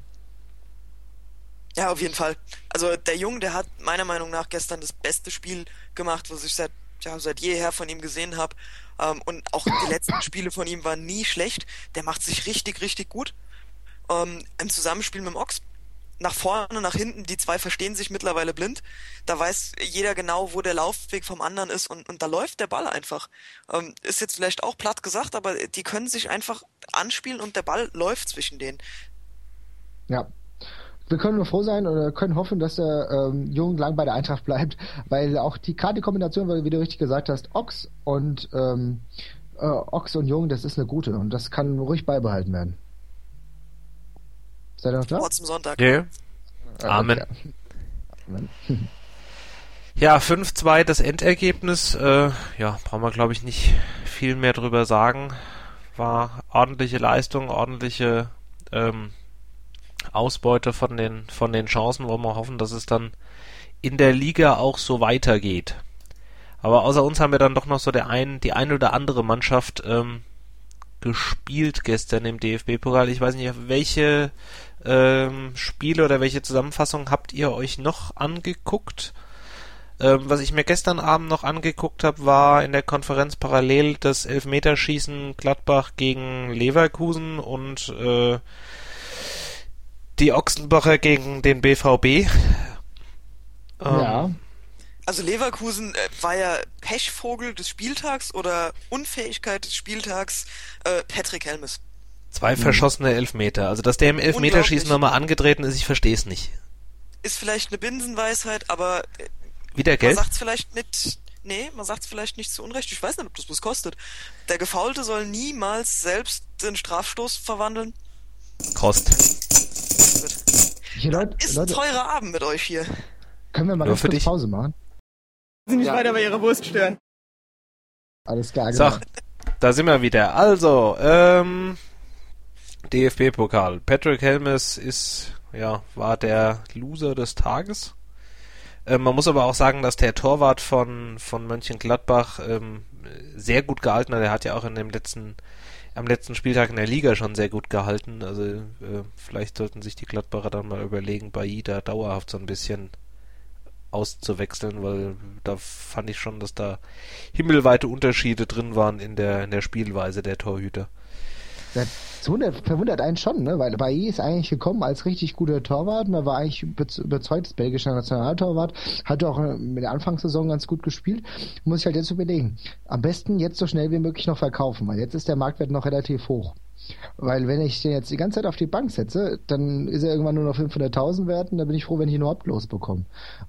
Ja, auf jeden Fall. Also der Jung, der hat meiner Meinung nach gestern das beste Spiel gemacht, was ich seit, ja, seit jeher von ihm gesehen habe. Ähm, und auch die letzten Spiele von ihm waren nie schlecht. Der macht sich richtig, richtig gut. Ähm, im Zusammenspiel mit dem Ochs. Nach vorne, nach hinten, die zwei verstehen sich mittlerweile blind. Da weiß jeder genau, wo der Laufweg vom anderen ist und, und da läuft der Ball einfach. Ähm, ist jetzt vielleicht auch platt gesagt, aber die können sich einfach anspielen und der Ball läuft zwischen denen. Ja. Wir können nur froh sein oder können hoffen, dass der ähm, Jung lang bei der Eintracht bleibt, weil auch die gerade die Kombination, weil wie du richtig gesagt hast, Ochs und ähm, äh, Ochs und Jung, das ist eine gute und das kann ruhig beibehalten werden. Seid ihr noch da? Vor zum Sonntag. Yeah. Amen. Amen. Ja, fünf zwei das Endergebnis. Äh, ja, brauchen wir, glaube ich, nicht viel mehr drüber sagen. War ordentliche Leistung, ordentliche ähm, Ausbeute von den, von den Chancen, wollen wir hoffen, dass es dann in der Liga auch so weitergeht. Aber außer uns haben wir dann doch noch so der ein, die eine oder andere Mannschaft ähm, gespielt gestern im D F B-Pokal. Ich weiß nicht, welche ähm, Spiele oder welche Zusammenfassung habt ihr euch noch angeguckt? Ähm, was ich mir gestern Abend noch angeguckt habe, war in der Konferenz parallel das Elfmeterschießen Gladbach gegen Leverkusen und äh, die Ochsenbacher gegen den B V B. Ähm, ja. Also Leverkusen äh, war ja Pechvogel des Spieltags oder Unfähigkeit des Spieltags äh, Patrick Helmes. Zwei verschossene Elfmeter. Also, dass der im Elfmeterschießen nochmal angetreten ist, ich verstehe es nicht. Ist vielleicht eine Binsenweisheit, aber äh, wieder Geld? Man sagt's vielleicht nicht, nee, man sagt's vielleicht nicht zu Unrecht. Ich weiß nicht, ob das was kostet. Der Gefaulte soll niemals selbst den Strafstoß verwandeln. Kost. Hier, Leute, ist Leute, ein teurer Abend mit euch hier. Können wir mal Nur ganz für kurz dich. Pause machen? Sie nicht Ja. weiter bei Ihrer Wurst stören. Alles klar, So, genau. da sind wir wieder. Also, ähm, D F B-Pokal. Patrick Helmes ist, ja, war der Loser des Tages. Ähm, man muss aber auch sagen, dass der Torwart von, von Mönchengladbach ähm, sehr gut gehalten hat. Er hat ja auch in dem letzten, am letzten Spieltag in der Liga schon sehr gut gehalten. Also äh, vielleicht sollten sich die Gladbacher dann mal überlegen, Bailly da dauerhaft so ein bisschen auszuwechseln, weil da fand ich schon, dass da himmelweite Unterschiede drin waren in der in der Spielweise der Torhüter. Das wundert, verwundert einen schon, ne? Weil Bailly ist eigentlich gekommen als richtig guter Torwart. Man war eigentlich überzeugt, belgischer Nationaltorwart. Hat auch mit der Anfangssaison ganz gut gespielt. Muss ich halt jetzt überlegen. Am besten jetzt so schnell wie möglich noch verkaufen, weil jetzt ist der Marktwert noch relativ hoch. Weil wenn ich den jetzt die ganze Zeit auf die Bank setze, dann ist er irgendwann nur noch fünfhunderttausend wert und dann bin ich froh, wenn ich ihn überhaupt losbekomme.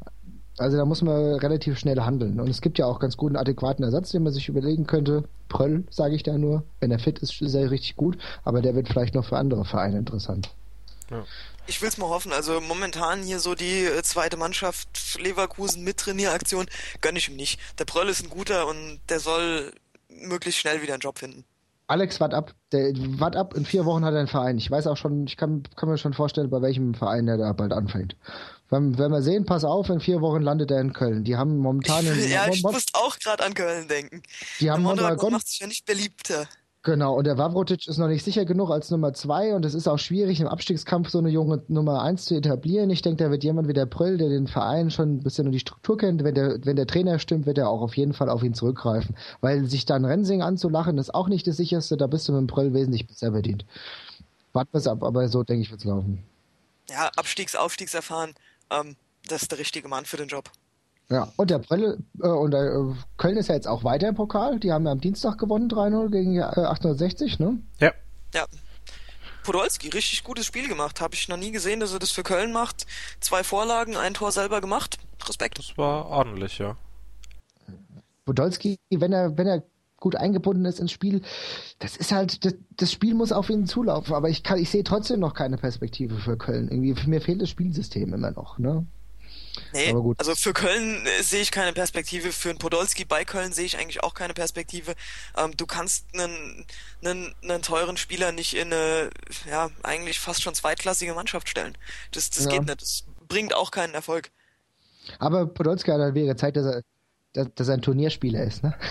Also da muss man relativ schnell handeln. Und es gibt ja auch ganz guten, adäquaten Ersatz, den man sich überlegen könnte. Pröll, sage ich da nur. Wenn er fit ist, ist er richtig gut. Aber der wird vielleicht noch für andere Vereine interessant. Ja. Ich will's mal hoffen. Also momentan hier so die äh, zweite Mannschaft Leverkusen mit Trainieraktion gönn ich ihm nicht. Der Pröll ist ein guter und der soll möglichst schnell wieder einen Job finden. Alex, wart ab. Der, wart ab, in vier Wochen hat er einen Verein. Ich weiß auch schon, ich kann, kann mir schon vorstellen, bei welchem Verein er da bald anfängt. Wenn, wenn wir sehen, pass auf, in vier Wochen landet er in Köln. Die haben momentan... Ich, in, ja, ich Mon- musste auch gerade an Köln denken. die haben Der Mondragon Mondragon, macht sich ja nicht beliebter. genau, und der Wawrotic ist noch nicht sicher genug als Nummer zwei und es ist auch schwierig, im Abstiegskampf so eine junge Nummer eins zu etablieren. Ich denke, da wird jemand wie der Pröll, der den Verein schon ein bisschen und die Struktur kennt, wenn der, wenn der Trainer stimmt, wird er auch auf jeden Fall auf ihn zurückgreifen. Weil sich dann Rensing anzulachen, ist auch nicht das sicherste, da bist du mit dem Pröll wesentlich besser bedient. Warten wir es ab, aber so denke ich, wird's laufen. Ja, Abstiegs-, Aufstiegserfahren, ähm, das ist der richtige Mann für den Job. Ja, und der Pröll, äh, und der, äh, Köln ist ja jetzt auch weiter im Pokal. Die haben ja am Dienstag gewonnen, drei null gegen äh, achthundertsechzig, ne? Ja. Ja. Podolski, richtig gutes Spiel gemacht. Habe ich noch nie gesehen, dass er das für Köln macht. Zwei Vorlagen, ein Tor selber gemacht. Respekt. Das war ordentlich, ja. Podolski, wenn er, wenn er gut eingebunden ist ins Spiel, das ist halt, das, das Spiel muss auf ihn zulaufen, aber ich kann, ich sehe trotzdem noch keine Perspektive für Köln. Irgendwie, für mir fehlt das Spielsystem immer noch, ne? Nee, Aber gut. also für Köln äh, sehe ich keine Perspektive. Für einen Podolski bei Köln sehe ich eigentlich auch keine Perspektive. Ähm, du kannst einen, einen, einen teuren Spieler nicht in eine, ja, eigentlich fast schon zweitklassige Mannschaft stellen. Das, das Ja. geht nicht. Das bringt auch keinen Erfolg. Aber Podolski hat halt wieder gezeigt, dass er, dass, dass er ein Turnierspieler ist, ne?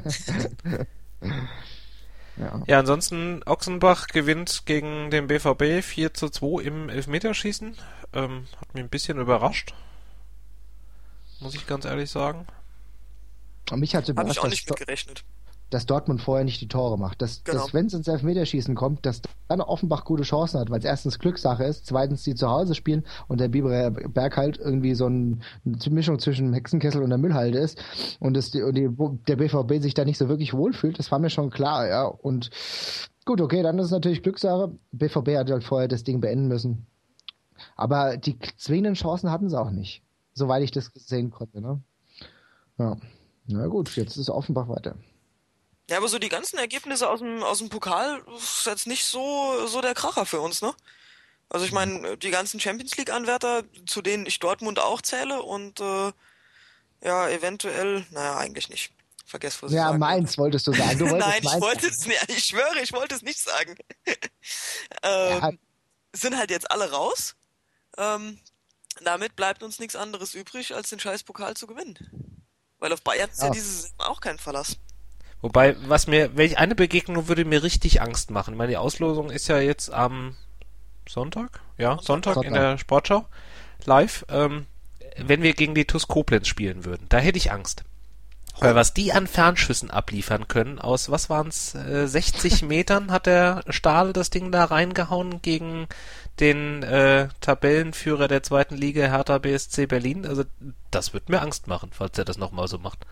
Ja. Ja, ansonsten Ochsenbach gewinnt gegen den B V B vier zu zwei im Elfmeterschießen. Ähm, hat mich ein bisschen überrascht. Muss ich ganz ehrlich sagen. Und mich hat Habe überrascht, ich auch dass, nicht mit gerechnet. dass Dortmund vorher nicht die Tore macht. Dass, Genau. dass wenn es ins Elfmeterschießen kommt, dass dann Offenbach gute Chancen hat, weil es erstens Glückssache ist, zweitens die zu Hause spielen und der Biberer Berg halt irgendwie so ein, eine Mischung zwischen dem Hexenkessel und der Müllhalde ist und, das, und die, der B V B sich da nicht so wirklich wohlfühlt, das war mir schon klar, ja. Und gut, okay, dann ist es natürlich Glückssache. B V B hat halt vorher das Ding beenden müssen. Aber die zwingenden Chancen hatten sie auch nicht, soweit ich das sehen konnte, ne? Ja. Na gut, jetzt ist Offenbach weiter. Ja, aber so die ganzen Ergebnisse aus dem, aus dem Pokal ist jetzt nicht so, so der Kracher für uns, ne? Also ich meine, die ganzen Champions League-Anwärter, zu denen ich Dortmund auch zähle und äh, ja, eventuell, naja, eigentlich nicht. Vergesst, was ich Ja, sagen Mainz wolltest du sagen. Du wolltest Nein, ich Mainz wollte es nicht, ich schwöre, ich wollte es nicht sagen. ähm, Ja, sind halt jetzt alle raus. Ähm, damit bleibt uns nichts anderes übrig, als den scheiß Pokal zu gewinnen. Weil auf Bayern ist ja, Ja. diese Saison auch kein Verlass. Wobei, was mir, welch eine Begegnung würde mir richtig Angst machen. Ich meine, die Auslosung ist ja jetzt am Sonntag? Ja, Sonntag, Sonntag. in der Sportschau live. Ähm, wenn wir gegen die T U S Koblenz spielen würden, da hätte ich Angst. Weil was die an Fernschüssen abliefern können, aus, was waren's, äh, sechzig Metern hat der Stahl das Ding da reingehauen gegen den äh, Tabellenführer der zweiten Liga, Hertha B S C Berlin. Also das wird mir Angst machen, falls er das nochmal so macht.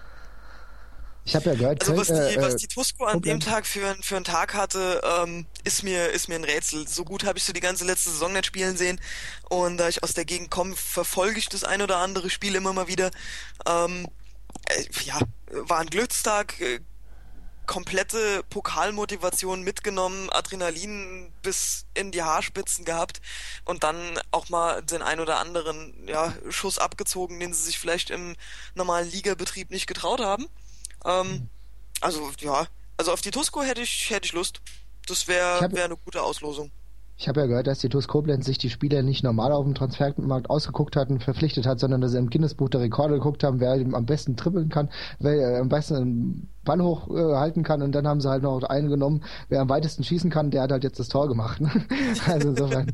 Ich habe ja gehört, Also was die, äh, was die Tusko an dem Koblenz- Tag für, für einen Tag hatte, ähm, ist mir ist mir ein Rätsel. So gut habe ich so die ganze letzte Saison nicht spielen sehen. Und da ich aus der Gegend komme, verfolge ich das ein oder andere Spiel immer mal wieder. Ähm, äh, ja, war ein Glückstag, äh, komplette Pokalmotivation mitgenommen, Adrenalin bis in die Haarspitzen gehabt und dann auch mal den ein oder anderen ja, Schuss abgezogen, den sie sich vielleicht im normalen Ligabetrieb nicht getraut haben. Ähm, also ja, also auf die Tusko hätte ich hätte ich Lust. Das Ich wäre hab- wäre eine gute Auslosung. Ich habe ja gehört, dass die T U S Koblenz sich die Spieler nicht normal auf dem Transfermarkt ausgeguckt hat und verpflichtet hat, sondern dass sie im Guinness-Buch der Rekorde geguckt haben, wer am besten trippeln kann, wer äh, am besten einen Ball hoch äh, halten kann, und dann haben sie halt noch einen genommen, wer am weitesten schießen kann, der hat halt jetzt das Tor gemacht. Also insofern.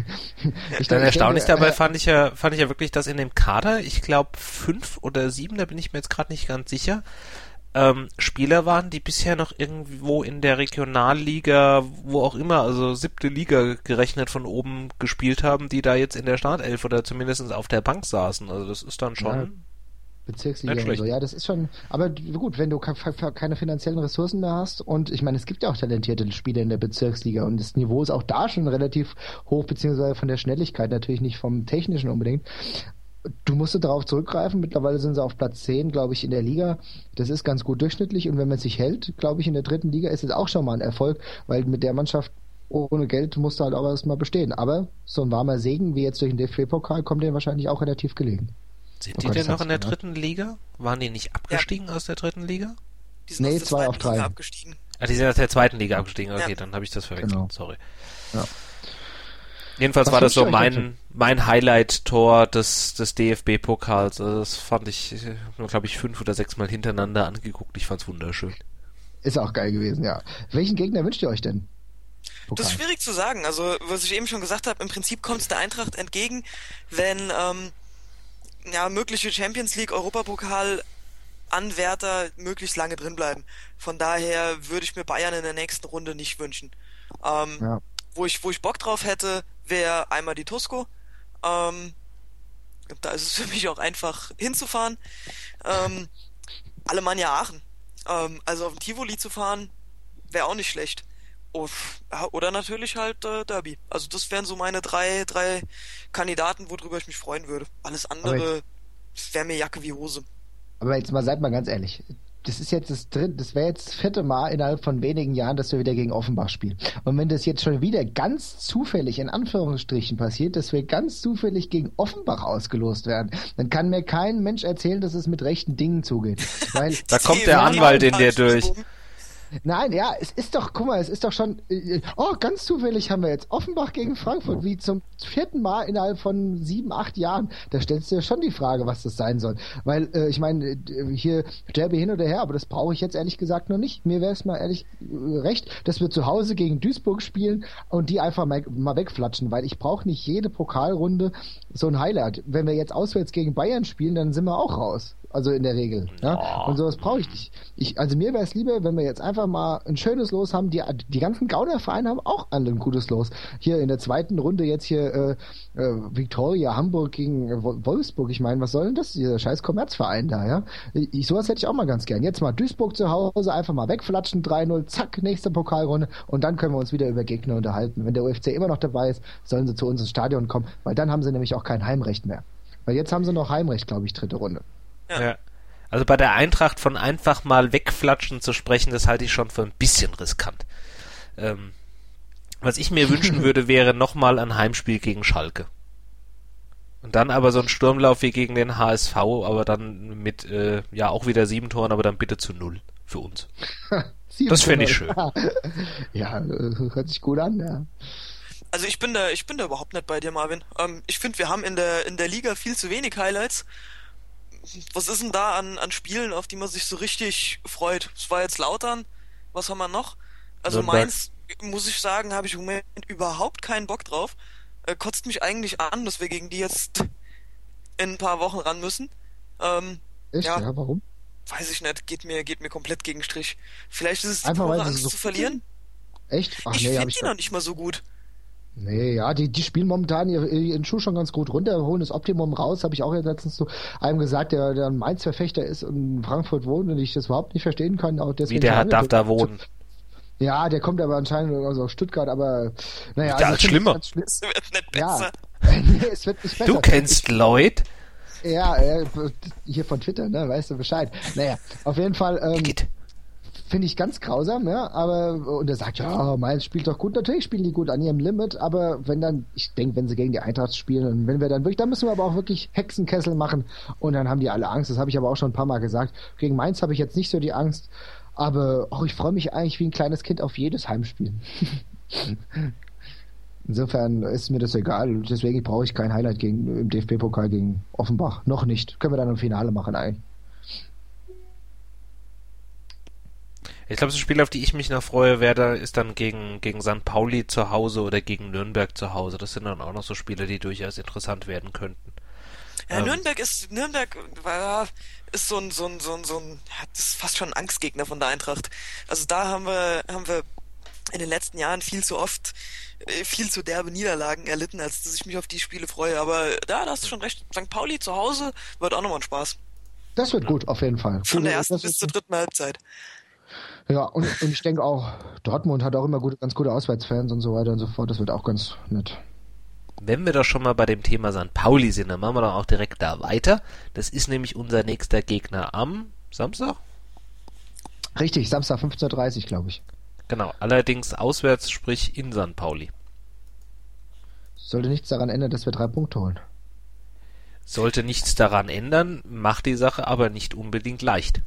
ich Dann denke, erstaunlich äh, dabei fand ich ja, fand ich ja wirklich, dass in dem Kader, ich glaube fünf oder sieben, da bin ich mir jetzt gerade nicht ganz sicher, ähm, Spieler waren, die bisher noch irgendwo in der Regionalliga, wo auch immer, also siebte Liga gerechnet von oben gespielt haben, die da jetzt in der Startelf oder zumindest auf der Bank saßen. Also das ist dann schon Ja. Bezirksliga Nicht und schlecht. so. Ja, das ist schon, aber gut, wenn du ke- ke- keine finanziellen Ressourcen mehr hast, und ich meine, es gibt ja auch talentierte Spieler in der Bezirksliga und das Niveau ist auch da schon relativ hoch, beziehungsweise von der Schnelligkeit, natürlich nicht vom Technischen unbedingt. Du musst darauf zurückgreifen. Mittlerweile sind sie auf Platz zehn, glaube ich, in der Liga. Das ist ganz gut durchschnittlich, und wenn man sich hält, glaube ich, in der dritten Liga ist es auch schon mal ein Erfolg, weil mit der Mannschaft ohne Geld musst du halt auch erstmal bestehen. Aber so ein warmer Segen wie jetzt durch den D F B-Pokal kommt denen wahrscheinlich auch relativ gelegen. Sind Oh die Gott, denn das noch hat's in der gemacht. dritten Liga? Waren die nicht abgestiegen aus der dritten Liga? Die sind Nee, aus der zwei zweiten auf drei. Liga abgestiegen. Ah, die sind aus der zweiten Liga abgestiegen. Okay, Ja. dann habe ich das verwechselt. Genau. Sorry. Ja. Jedenfalls Was war das wünscht ihr so euch mein, denn? mein Highlight-Tor des, des D F B-Pokals. Also das fand ich, glaube ich, fünf oder sechs Mal hintereinander angeguckt. Ich fand's wunderschön. Ist auch geil gewesen, ja. Welchen Gegner wünscht ihr euch denn? Das ist schwierig zu sagen. Also, was ich eben schon gesagt habe, im Prinzip kommt es der Eintracht entgegen, wenn ähm, ja, mögliche Champions League, Europapokal Anwärter möglichst lange drin bleiben. Von daher würde ich mir Bayern in der nächsten Runde nicht wünschen. Ähm, Ja. wo ich wo ich Bock drauf hätte, wäre einmal die Tusko. Ähm, da ist es für mich auch einfach hinzufahren. Ähm, Alemannia Aachen. Ähm, also auf dem Tivoli zu fahren, wäre auch nicht schlecht. Oh, ja, oder natürlich halt äh, Derby. Also das wären so meine drei, drei Kandidaten, worüber ich mich freuen würde. Alles andere wäre mir Jacke wie Hose. Aber jetzt mal, seid mal ganz ehrlich. Das ist jetzt das dritte, das wäre jetzt das vierte Mal innerhalb von wenigen Jahren, dass wir wieder gegen Offenbach spielen. Und wenn das jetzt schon wieder ganz zufällig, in Anführungsstrichen, passiert, dass wir ganz zufällig gegen Offenbach ausgelost werden, dann kann mir kein Mensch erzählen, dass es mit rechten Dingen zugeht. Weil, Da kommt der Anwalt in dir durch. nein, ja, es ist doch, guck mal, es ist doch schon, äh, oh, ganz zufällig haben wir jetzt Offenbach gegen Frankfurt, wie zum vierten Mal innerhalb von sieben, acht Jahren. Da stellst du dir schon die Frage, was das sein soll. Weil, äh, ich meine, äh, hier Derby hin oder her, aber das brauche ich jetzt ehrlich gesagt noch nicht. Mir wäre es mal ehrlich äh, recht, dass wir zu Hause gegen Duisburg spielen und die einfach mal, mal wegflatschen, weil ich brauche nicht jede Pokalrunde so ein Highlight. Wenn wir jetzt auswärts gegen Bayern spielen, dann sind wir auch raus. Also in der Regel. Ja? Und sowas brauche ich nicht. Ich, also mir wäre es lieber, wenn wir jetzt einfach mal ein schönes Los haben. Die, die ganzen Gaunervereine haben auch alle ein gutes Los. Hier in der zweiten Runde jetzt hier äh, äh, Viktoria Hamburg gegen äh, Wolfsburg. Ich meine, was soll denn das? Dieser scheiß Kommerzverein da, ja? Ich, sowas hätte ich auch mal ganz gern. Jetzt mal Duisburg zu Hause, einfach mal wegflatschen, drei null, zack, nächste Pokalrunde, und dann können wir uns wieder über Gegner unterhalten. Wenn der U F C immer noch dabei ist, sollen sie zu uns ins Stadion kommen, weil dann haben sie nämlich auch kein Heimrecht mehr. Weil jetzt haben sie noch Heimrecht, glaube ich, dritte Runde. Ja. Ja. Also bei der Eintracht von einfach mal wegflatschen zu sprechen, das halte ich schon für ein bisschen riskant. Ähm, was ich mir wünschen würde, wäre nochmal ein Heimspiel gegen Schalke. Und dann aber so ein Sturmlauf wie gegen den H S V, aber dann mit, äh, ja, auch wieder sieben Toren, aber dann bitte zu null für uns. Das fände ich schön. Ja, äh, hört sich gut an, ja. Also ich bin da, ich bin da überhaupt nicht bei dir, Marvin. Ähm, ich finde, wir haben in der in der Liga viel zu wenig Highlights. Was ist denn da an an Spielen, auf die man sich so richtig freut? Es war jetzt Lautern. Was haben wir noch? Also Nürnberg. Mainz, muss ich sagen, habe ich im Moment überhaupt keinen Bock drauf. Äh, kotzt mich eigentlich an, dass wir gegen die jetzt in ein paar Wochen ran müssen. Ähm, Echt? ja, Ja, warum? weiß ich nicht. Geht mir geht mir komplett gegen den Strich. Vielleicht ist es die Einfach pure weil sie Angst so zu verlieren. Echt? Ach Ich nee, hab finde ich die noch nicht mal so gut. Nee, ja, die, die spielen momentan ihr- ihren Schuh schon ganz gut runter, holen das Optimum raus, habe ich auch jetzt letztens zu einem gesagt, der, der ein Mainz-Verfechter ist und in Frankfurt wohnt und ich das überhaupt nicht verstehen kann. Auch deswegen Wie der hat, darf verhandelt da wird. wohnen. Ja, der kommt aber anscheinend aus Stuttgart, aber naja, Da also ist ich finde schlimmer. es ganz schlimm. Es wird nicht Ja, besser. nee, es wird nicht besser. Du kennst Lloyd? Ich, ja, äh, hier von Twitter, ne, weißt du Bescheid. Naja, auf jeden Fall ähm, Igitt. finde ich ganz grausam, ja, aber und er sagt, ja, Mainz spielt doch gut, natürlich spielen die gut an ihrem Limit, aber wenn dann, ich denke, wenn sie gegen die Eintracht spielen und wenn wir dann wirklich, dann müssen wir aber auch wirklich Hexenkessel machen und dann haben die alle Angst, das habe ich aber auch schon ein paar Mal gesagt. Gegen Mainz habe ich jetzt nicht so die Angst, aber auch ich freue mich eigentlich wie ein kleines Kind auf jedes Heimspiel. Insofern ist mir das egal, deswegen brauche ich kein Highlight gegen, im D F B-Pokal gegen Offenbach, noch nicht. Können wir dann im Finale machen eigentlich. Ich glaube, das Spiel, auf die ich mich noch freue, werde, ist dann gegen, gegen Sankt Pauli zu Hause oder gegen Nürnberg zu Hause. Das sind dann auch noch so Spiele, die durchaus interessant werden könnten. Ja, Ähm. Nürnberg ist, Nürnberg war, ist so ein, so ein, so ein, so ein, ja, das ist fast schon ein Angstgegner von der Eintracht. Also da haben wir, haben wir in den letzten Jahren viel zu oft, äh, viel zu derbe Niederlagen erlitten, als dass ich mich auf die Spiele freue. Aber da, da hast du schon recht. Sankt Pauli zu Hause wird auch nochmal ein Spaß. Das wird gut, auf jeden Fall. Von der Gut, ersten das bis ist- zur dritten Halbzeit. Ja, und, und ich denke auch, Dortmund hat auch immer gute, ganz gute Auswärtsfans und so weiter und so fort. Das wird auch ganz nett. Wenn wir doch schon mal bei dem Thema Sankt Pauli sind, dann machen wir doch auch direkt da weiter. Das ist nämlich unser nächster Gegner am Samstag. Richtig, Samstag fünfzehn Uhr dreißig, glaube ich. Genau, allerdings auswärts, sprich in Sankt Pauli. Sollte nichts daran ändern, dass wir drei Punkte holen. Sollte nichts daran ändern, macht die Sache aber nicht unbedingt leicht.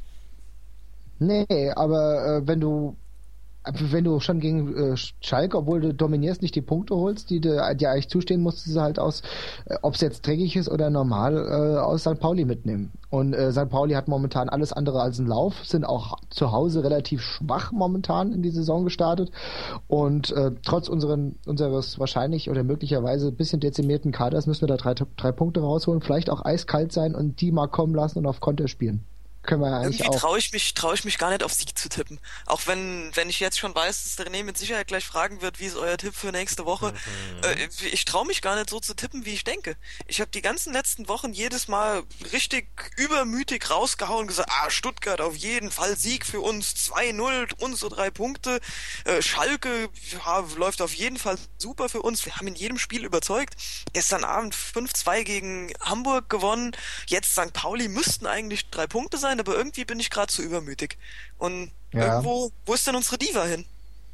Nee, aber äh, wenn du wenn du schon gegen äh, Schalke, obwohl du dominierst, nicht die Punkte holst, die dir die eigentlich zustehen, musst du sie halt aus, äh, ob es jetzt dreckig ist oder normal, äh, aus Sankt Pauli mitnehmen. Und äh, Sankt Pauli hat momentan alles andere als einen Lauf, sind auch zu Hause relativ schwach momentan in die Saison gestartet. Und äh, trotz unseren unseres wahrscheinlich oder möglicherweise ein bisschen dezimierten Kaders müssen wir da drei, drei Punkte rausholen, vielleicht auch eiskalt sein und die mal kommen lassen und auf Konter spielen. Können wir eigentlich Irgendwie auch. traue ich mich, traue ich mich gar nicht auf Sieg zu tippen. Auch wenn, wenn ich jetzt schon weiß, dass der René mit Sicherheit gleich fragen wird, wie ist euer Tipp für nächste Woche. Mhm. Äh, ich traue mich gar nicht so zu tippen, wie ich denke. Ich habe die ganzen letzten Wochen jedes Mal richtig übermütig rausgehauen und gesagt, ah, Stuttgart auf jeden Fall Sieg für uns, zwei null, unsere drei Punkte. Äh, Schalke ja, läuft auf jeden Fall super für uns. Wir haben in jedem Spiel überzeugt. Gestern Abend fünf zwei gegen Hamburg gewonnen. Jetzt Sankt Pauli müssten eigentlich drei Punkte sein, aber irgendwie bin ich gerade zu übermütig. Und Ja. irgendwo, wo ist denn unsere Diva hin?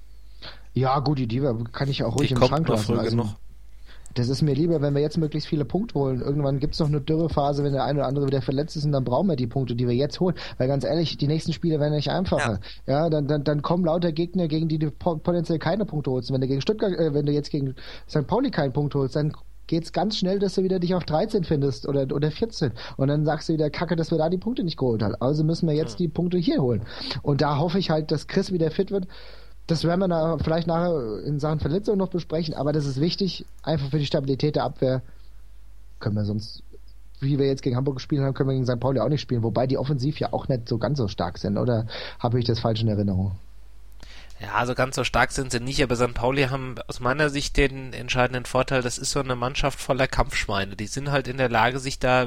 Ja, gut, die Diva kann ich auch ruhig Die im kommt Schrank noch lassen. früh Also, genug. das ist mir lieber, wenn wir jetzt möglichst viele Punkte holen. Irgendwann gibt es noch eine Dürrephase, wenn der eine oder andere wieder verletzt ist und dann brauchen wir die Punkte, die wir jetzt holen. Weil ganz ehrlich, die nächsten Spiele werden nicht einfacher. Ja, dann, dann, dann kommen lauter Gegner, gegen die du po- potenziell keine Punkte holst. Wenn du gegen Stuttgart, äh, wenn du jetzt gegen Sankt Pauli keinen Punkt holst, dann geht's ganz schnell, dass du wieder dich auf dreizehn findest oder, oder vierzehn. Und dann sagst du wieder, Kacke, dass wir da die Punkte nicht geholt haben. Also müssen wir jetzt die Punkte hier holen. Und da hoffe ich halt, dass Chris wieder fit wird. Das werden wir na, vielleicht nachher in Sachen Verletzung noch besprechen, aber das ist wichtig, einfach für die Stabilität der Abwehr. Können wir sonst, wie wir jetzt gegen Hamburg gespielt haben, können wir gegen Sankt Pauli auch nicht spielen, wobei die offensiv ja auch nicht so ganz so stark sind, oder habe ich das falsch in Erinnerung? Ja, also ganz so stark sind sie nicht, aber Sankt Pauli haben aus meiner Sicht den entscheidenden Vorteil, das ist so eine Mannschaft voller Kampfschweine. Die sind halt in der Lage, sich da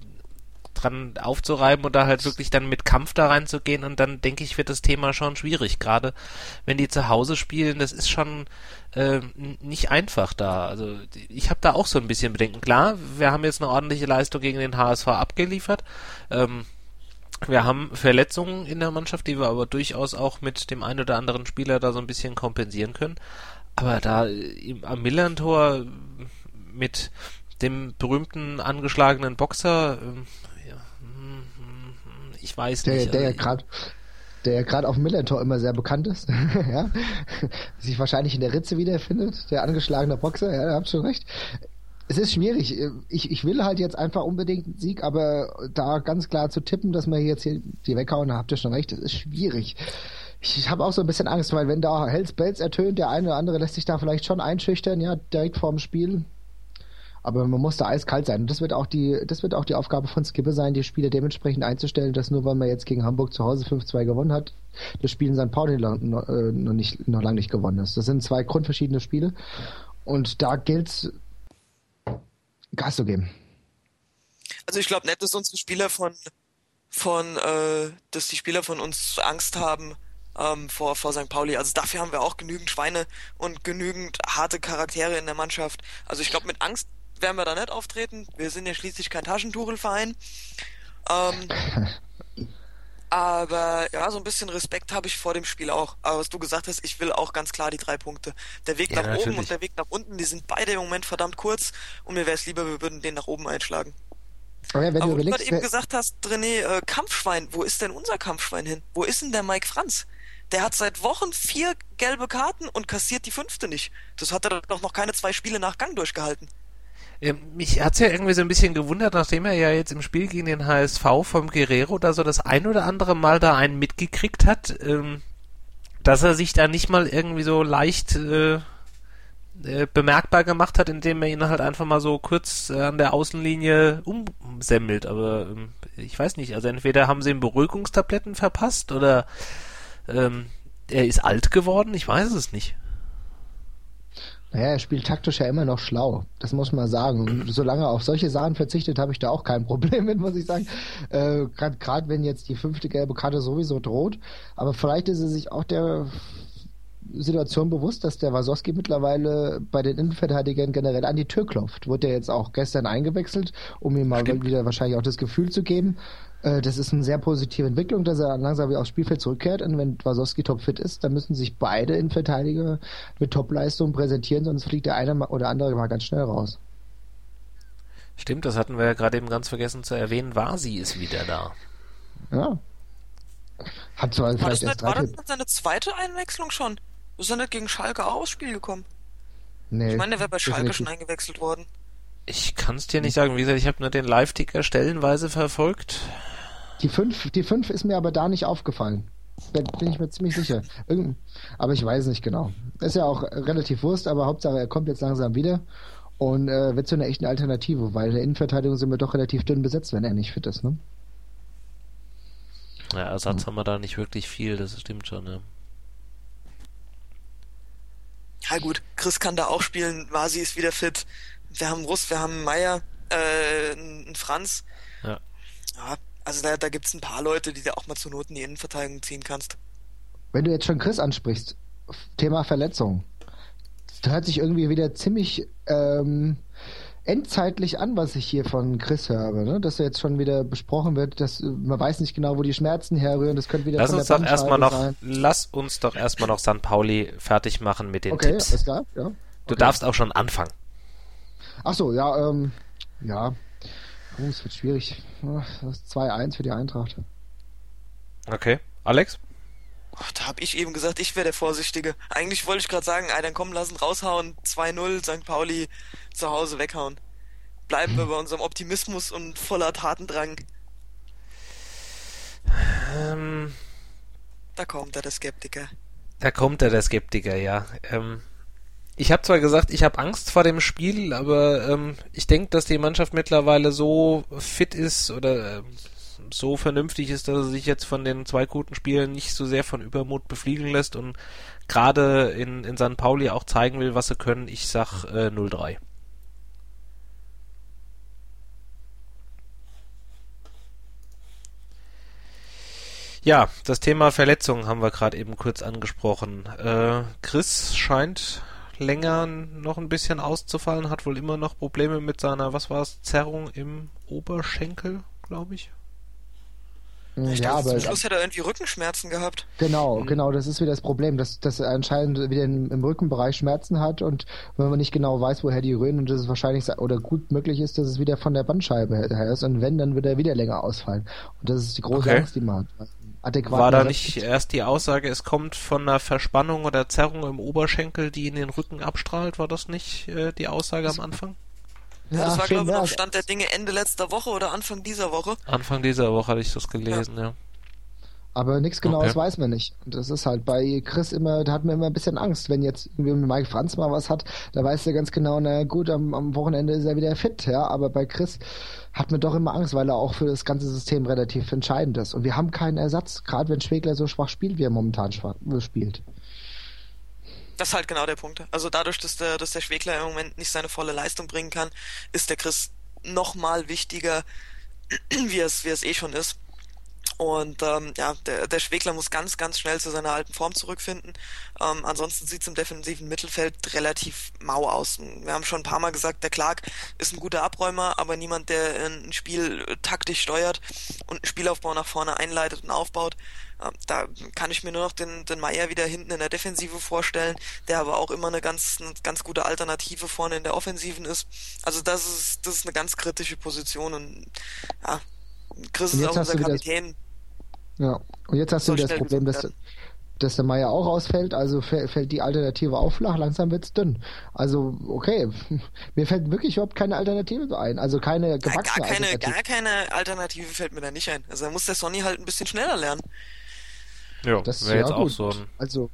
dran aufzureiben und da halt wirklich dann mit Kampf da reinzugehen und dann denke ich, wird das Thema schon schwierig. Gerade wenn die zu Hause spielen, das ist schon äh, nicht einfach da. Also ich habe da auch so ein bisschen Bedenken. Klar, wir haben jetzt eine ordentliche Leistung gegen den H S V abgeliefert. Ähm, Wir haben Verletzungen in der Mannschaft, die wir aber durchaus auch mit dem einen oder anderen Spieler da so ein bisschen kompensieren können. Aber da im, am Millern-Tor mit dem berühmten angeschlagenen Boxer, ähm, ja, ich weiß Der, nicht. der ja also, gerade der gerade auf dem Millantor immer sehr bekannt ist, ja, sich wahrscheinlich in der Ritze wiederfindet, der angeschlagene Boxer, ja, ihr habt schon recht. Es ist schwierig. Ich, ich will halt jetzt einfach unbedingt einen Sieg, aber da ganz klar zu tippen, dass wir jetzt hier die weghauen, da habt ihr schon recht, das ist schwierig. Ich habe auch so ein bisschen Angst, weil wenn da Hells Bells ertönt, der eine oder andere lässt sich da vielleicht schon einschüchtern, ja, direkt vorm Spiel. Aber man muss da eiskalt sein. Und das wird auch die, das wird auch die Aufgabe von Skipper sein, die Spieler dementsprechend einzustellen, dass nur weil man jetzt gegen Hamburg zu Hause fünf zwei gewonnen hat, das Spiel in Sankt Pauli noch, noch, nicht, noch lange nicht gewonnen ist. Das sind zwei grundverschiedene Spiele. Und da gilt's, Gas zu geben. Also ich glaube nicht, dass unsere Spieler von, von, äh, dass die Spieler von uns Angst haben, ähm, vor, vor Sankt Pauli. Also dafür haben wir auch genügend Schweine und genügend harte Charaktere in der Mannschaft. Also ich glaube, mit Angst werden wir da nicht auftreten. Wir sind ja schließlich kein Taschentuchelverein. Ähm, aber ja, so ein bisschen Respekt habe ich vor dem Spiel auch. Aber was du gesagt hast, ich will auch ganz klar die drei Punkte. Der Weg Ja, nach natürlich. oben und der Weg nach unten, die sind beide im Moment verdammt kurz und mir wäre es lieber, wir würden den nach oben einschlagen. Aber ja, wenn Aber du wo du überlegst, gerade eben wer- gesagt hast, René, äh, Kampfschwein, wo ist denn unser Kampfschwein hin? Wo ist denn der Mike Franz? Der hat seit Wochen vier gelbe Karten und kassiert die fünfte nicht. Das hat er doch noch keine zwei Spiele nach Gang durchgehalten. Ähm, Mich hat's ja irgendwie so ein bisschen gewundert, nachdem er ja jetzt im Spiel gegen den H S V vom Guerrero da so das ein oder andere Mal da einen mitgekriegt hat, ähm, dass er sich da nicht mal irgendwie so leicht äh, äh, bemerkbar gemacht hat, indem er ihn halt einfach mal so kurz äh, an der Außenlinie umsemmelt. Aber ähm, ich weiß nicht, also entweder haben sie ihm Beruhigungstabletten verpasst oder ähm, er ist alt geworden, ich weiß es nicht. Naja, er spielt taktisch ja immer noch schlau. Das muss man sagen. Und solange er auf solche Sachen verzichtet, habe ich da auch kein Problem mit, muss ich sagen. Äh, Gerade wenn jetzt die fünfte gelbe Karte sowieso droht. Aber vielleicht ist er sich auch der Situation bewusst, dass der Wasowski mittlerweile bei den Innenverteidigern generell an die Tür klopft. Wurde er jetzt auch gestern eingewechselt, um ihm mal Stimmt. wieder wahrscheinlich auch das Gefühl zu geben. Äh, das ist eine sehr positive Entwicklung, dass er langsam wieder aufs Spielfeld zurückkehrt. Und wenn Wasowski topfit ist, dann müssen sich beide Innenverteidiger mit Topleistung präsentieren, sonst fliegt der eine oder andere mal ganz schnell raus. Stimmt, das hatten wir ja gerade eben ganz vergessen zu erwähnen. Vasi ist wieder da. Ja. Hat zwar War das, vielleicht nicht, erst war drei, das nicht seine zweite Einwechslung schon? Ist er nicht gegen Schalke auch aufs Spiel gekommen? nee, Ich meine, der wäre bei Schalke definitiv. schon eingewechselt worden. Ich kann es dir nicht sagen. Wie gesagt, ich habe nur den Live-Ticker stellenweise verfolgt. Die fünf, die fünf ist mir aber da nicht aufgefallen. Da bin ich mir ziemlich sicher. Irgend, aber ich weiß nicht genau. Ist ja auch relativ Wurst, aber Hauptsache er kommt jetzt langsam wieder und äh, wird zu einer echten Alternative, weil in der Innenverteidigung sind wir doch relativ dünn besetzt, wenn er nicht fit ist, ne? Ja, Ersatz haben wir da nicht wirklich viel, das stimmt schon, ja. Ja gut, Chris kann da auch spielen, Vasi ist wieder fit. Wir haben Russ, wir haben Meier, äh, einen Franz. Ja. Ja, also da, da gibt's ein paar Leute, die du auch mal zur Not in die Innenverteidigung ziehen kannst. Wenn du jetzt schon Chris ansprichst, Thema Verletzung. Das hört sich irgendwie wieder ziemlich ähm, endzeitlich an, was ich hier von Chris höre, ne? Dass jetzt schon wieder besprochen wird, dass äh, man weiß nicht genau, wo die Schmerzen herrühren, das könnte wieder Lass von uns der doch erstmal noch, Bandscheibe lass uns doch erstmal noch Sankt Pauli fertig machen mit den sein. Okay, Tipps. alles klar, ja. Du darfst auch schon anfangen. Ach so, ja, ähm, ja. Oh, es wird schwierig. Das ist zwei eins für die Eintracht. Okay. Alex? Oh, da hab ich eben gesagt, ich wäre der Vorsichtige. Eigentlich wollte ich gerade sagen, ey, dann komm, lass ihn raushauen, zwei null, Sankt Pauli zu Hause weghauen. Bleiben wir bei unserem Optimismus und voller Tatendrang. Ähm, Da kommt er, der Skeptiker. da kommt er, der Skeptiker, ja. Ähm, ich habe zwar gesagt, ich habe Angst vor dem Spiel, aber ähm, ich denke, dass die Mannschaft mittlerweile so fit ist oder ähm, so vernünftig ist, dass er sich jetzt von den zwei guten Spielen nicht so sehr von Übermut befliegen lässt und gerade in, in Sankt Pauli auch zeigen will, was sie können. Ich sag äh, null drei. Ja, das Thema Verletzungen haben wir gerade eben kurz angesprochen. Äh, Chris scheint länger noch ein bisschen auszufallen, hat wohl immer noch Probleme mit seiner, was war es, Zerrung im Oberschenkel, glaube ich. Ich Ja, dachte, aber zum Schluss hätte er irgendwie Rückenschmerzen gehabt. genau, Mhm. genau, das ist wieder das Problem, dass, dass er anscheinend wieder im, im Rückenbereich Schmerzen hat und wenn man nicht genau weiß, woher die rühren und dass es wahrscheinlich oder gut möglich ist, dass es wieder von der Bandscheibe her ist und wenn, dann wird er wieder länger ausfallen. Und das ist die große Okay. Angst, die man hat. adäquat War da ersetzt. nicht erst die Aussage, es kommt von einer Verspannung oder Zerrung im Oberschenkel, die in den Rücken abstrahlt? War das nicht äh, die Aussage am Anfang? Ja, das war, schön glaube ich, noch wär's. Stand der Dinge Ende letzter Woche oder Anfang dieser Woche. Anfang dieser Woche hatte ich das gelesen, ja. Aber nichts Genaues Okay. weiß man nicht. Und das ist halt bei Chris immer, da hat man immer ein bisschen Angst, wenn jetzt irgendwie mit Mike Franz mal was hat, da weiß er ganz genau, na gut, am, am Wochenende ist er wieder fit, ja, aber bei Chris hat man doch immer Angst, weil er auch für das ganze System relativ entscheidend ist. Und wir haben keinen Ersatz, gerade wenn Schwegler so schwach spielt, wie er momentan schwach spielt. Das ist halt genau der Punkt. Also dadurch, dass der, dass der Schwegler im Moment nicht seine volle Leistung bringen kann, ist der Chris noch mal wichtiger, wie es, wie es eh schon ist. Und ähm, ja, der, der Schwegler muss ganz, ganz schnell zu seiner alten Form zurückfinden. Ähm, ansonsten sieht es im defensiven Mittelfeld relativ mau aus. Wir haben schon ein paar Mal gesagt, der Clark ist ein guter Abräumer, aber niemand, der ein Spiel taktisch steuert und einen Spielaufbau nach vorne einleitet und aufbaut. Ähm, da kann ich mir nur noch den, den Meier wieder hinten in der Defensive vorstellen, der aber auch immer eine ganz, eine ganz gute Alternative vorne in der Offensiven ist. Also das ist, das ist eine ganz kritische Position und ja, Chris Und ist jetzt auch hast unser du wieder- Kapitän. Ja, und jetzt hast du Soll wieder das schnell Problem, gesucht dass, werden. dass der Meier auch ausfällt, also fä- fällt die Alternative auch flach, langsam wird's dünn. Also, okay, mir fällt wirklich überhaupt keine Alternative ein, also keine Ja, gewachsene gar keine, Alternative. gar keine Alternative fällt mir da nicht ein. Also da muss der Sonny halt ein bisschen schneller lernen. Ja, Das wäre ja, jetzt auch gut. so ein... Also,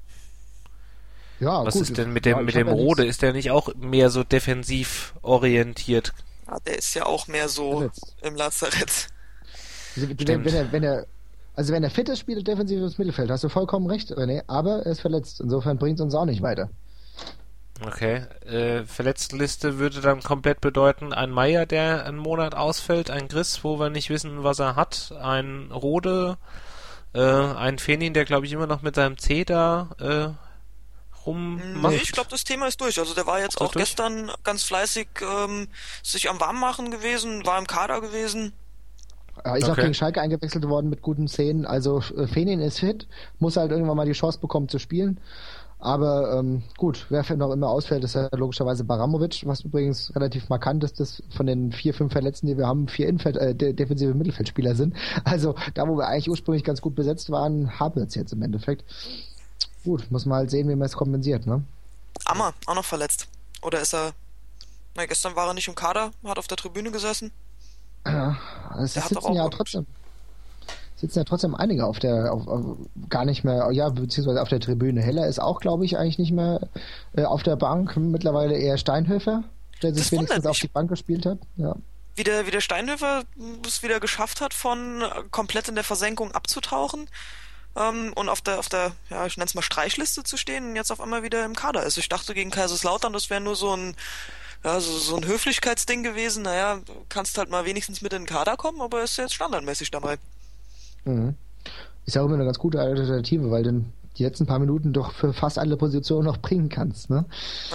ja, Was gut. ist denn mit dem, Ja, mit ich hab dem ja Rode? nichts Ist der nicht auch mehr so defensiv orientiert? Ja, der ist ja auch mehr so verletzt. im Lazarett. Also, wenn, Stimmt. wenn er, wenn er, also wenn er fit ist, spielt er defensives Mittelfeld, hast du vollkommen recht, René, aber er ist verletzt. Insofern bringt es uns auch nicht weiter. Okay. Äh, Verletztenliste würde dann komplett bedeuten, ein Meier, der einen Monat ausfällt, ein Chris, wo wir nicht wissen, was er hat, ein Rode, äh, ein Fenin, der glaube ich immer noch mit seinem C da äh, rummacht. Nee, ich glaube, das Thema ist durch. Also der war jetzt Ist das auch durch? gestern ganz fleißig ähm, sich am Warmmachen gewesen, war im Kader gewesen. Er ist auch Okay. gegen Schalke eingewechselt worden mit guten Szenen. Also äh, Fenin ist fit, muss halt irgendwann mal die Chance bekommen zu spielen. Aber ähm, gut, wer noch immer ausfällt, ist ja logischerweise Baramovic, was übrigens relativ markant ist, dass von den vier, fünf Verletzten, die wir haben, vier Infeld, äh, de- defensive Mittelfeldspieler sind. Also da, wo wir eigentlich ursprünglich ganz gut besetzt waren, haben wir es jetzt im Endeffekt. Gut, muss man halt sehen, wie man es kompensiert, ne? Ammer, auch noch verletzt. Oder ist er... Na, gestern war er nicht im Kader, hat auf der Tribüne gesessen. Ja, es Der hat doch sitzen auch ja irgend- trotzdem sitzen ja trotzdem einige auf der auf, auf, gar nicht mehr, ja, beziehungsweise auf der Tribüne. Heller ist auch, glaube ich, eigentlich nicht mehr äh, auf der Bank. Mittlerweile eher Steinhöfer, der sich Das wenigstens wundert auf mich. die Bank gespielt hat. Ja. Wie der, wie der Steinhöfer es wieder geschafft hat, von äh, komplett in der Versenkung abzutauchen ähm, und auf der, auf der, ja, ich nenne es mal Streichliste zu stehen und jetzt auf einmal wieder im Kader ist. Ich dachte gegen Kaiserslautern, das wäre nur so ein, ja, so, so ein Höflichkeitsding gewesen. Naja, du kannst halt mal wenigstens mit in den Kader kommen, aber er ist jetzt standardmäßig dabei. Mhm. Ist ja auch immer eine ganz gute Alternative, weil du die letzten paar Minuten doch für fast alle Positionen noch bringen kannst, ne? Ja.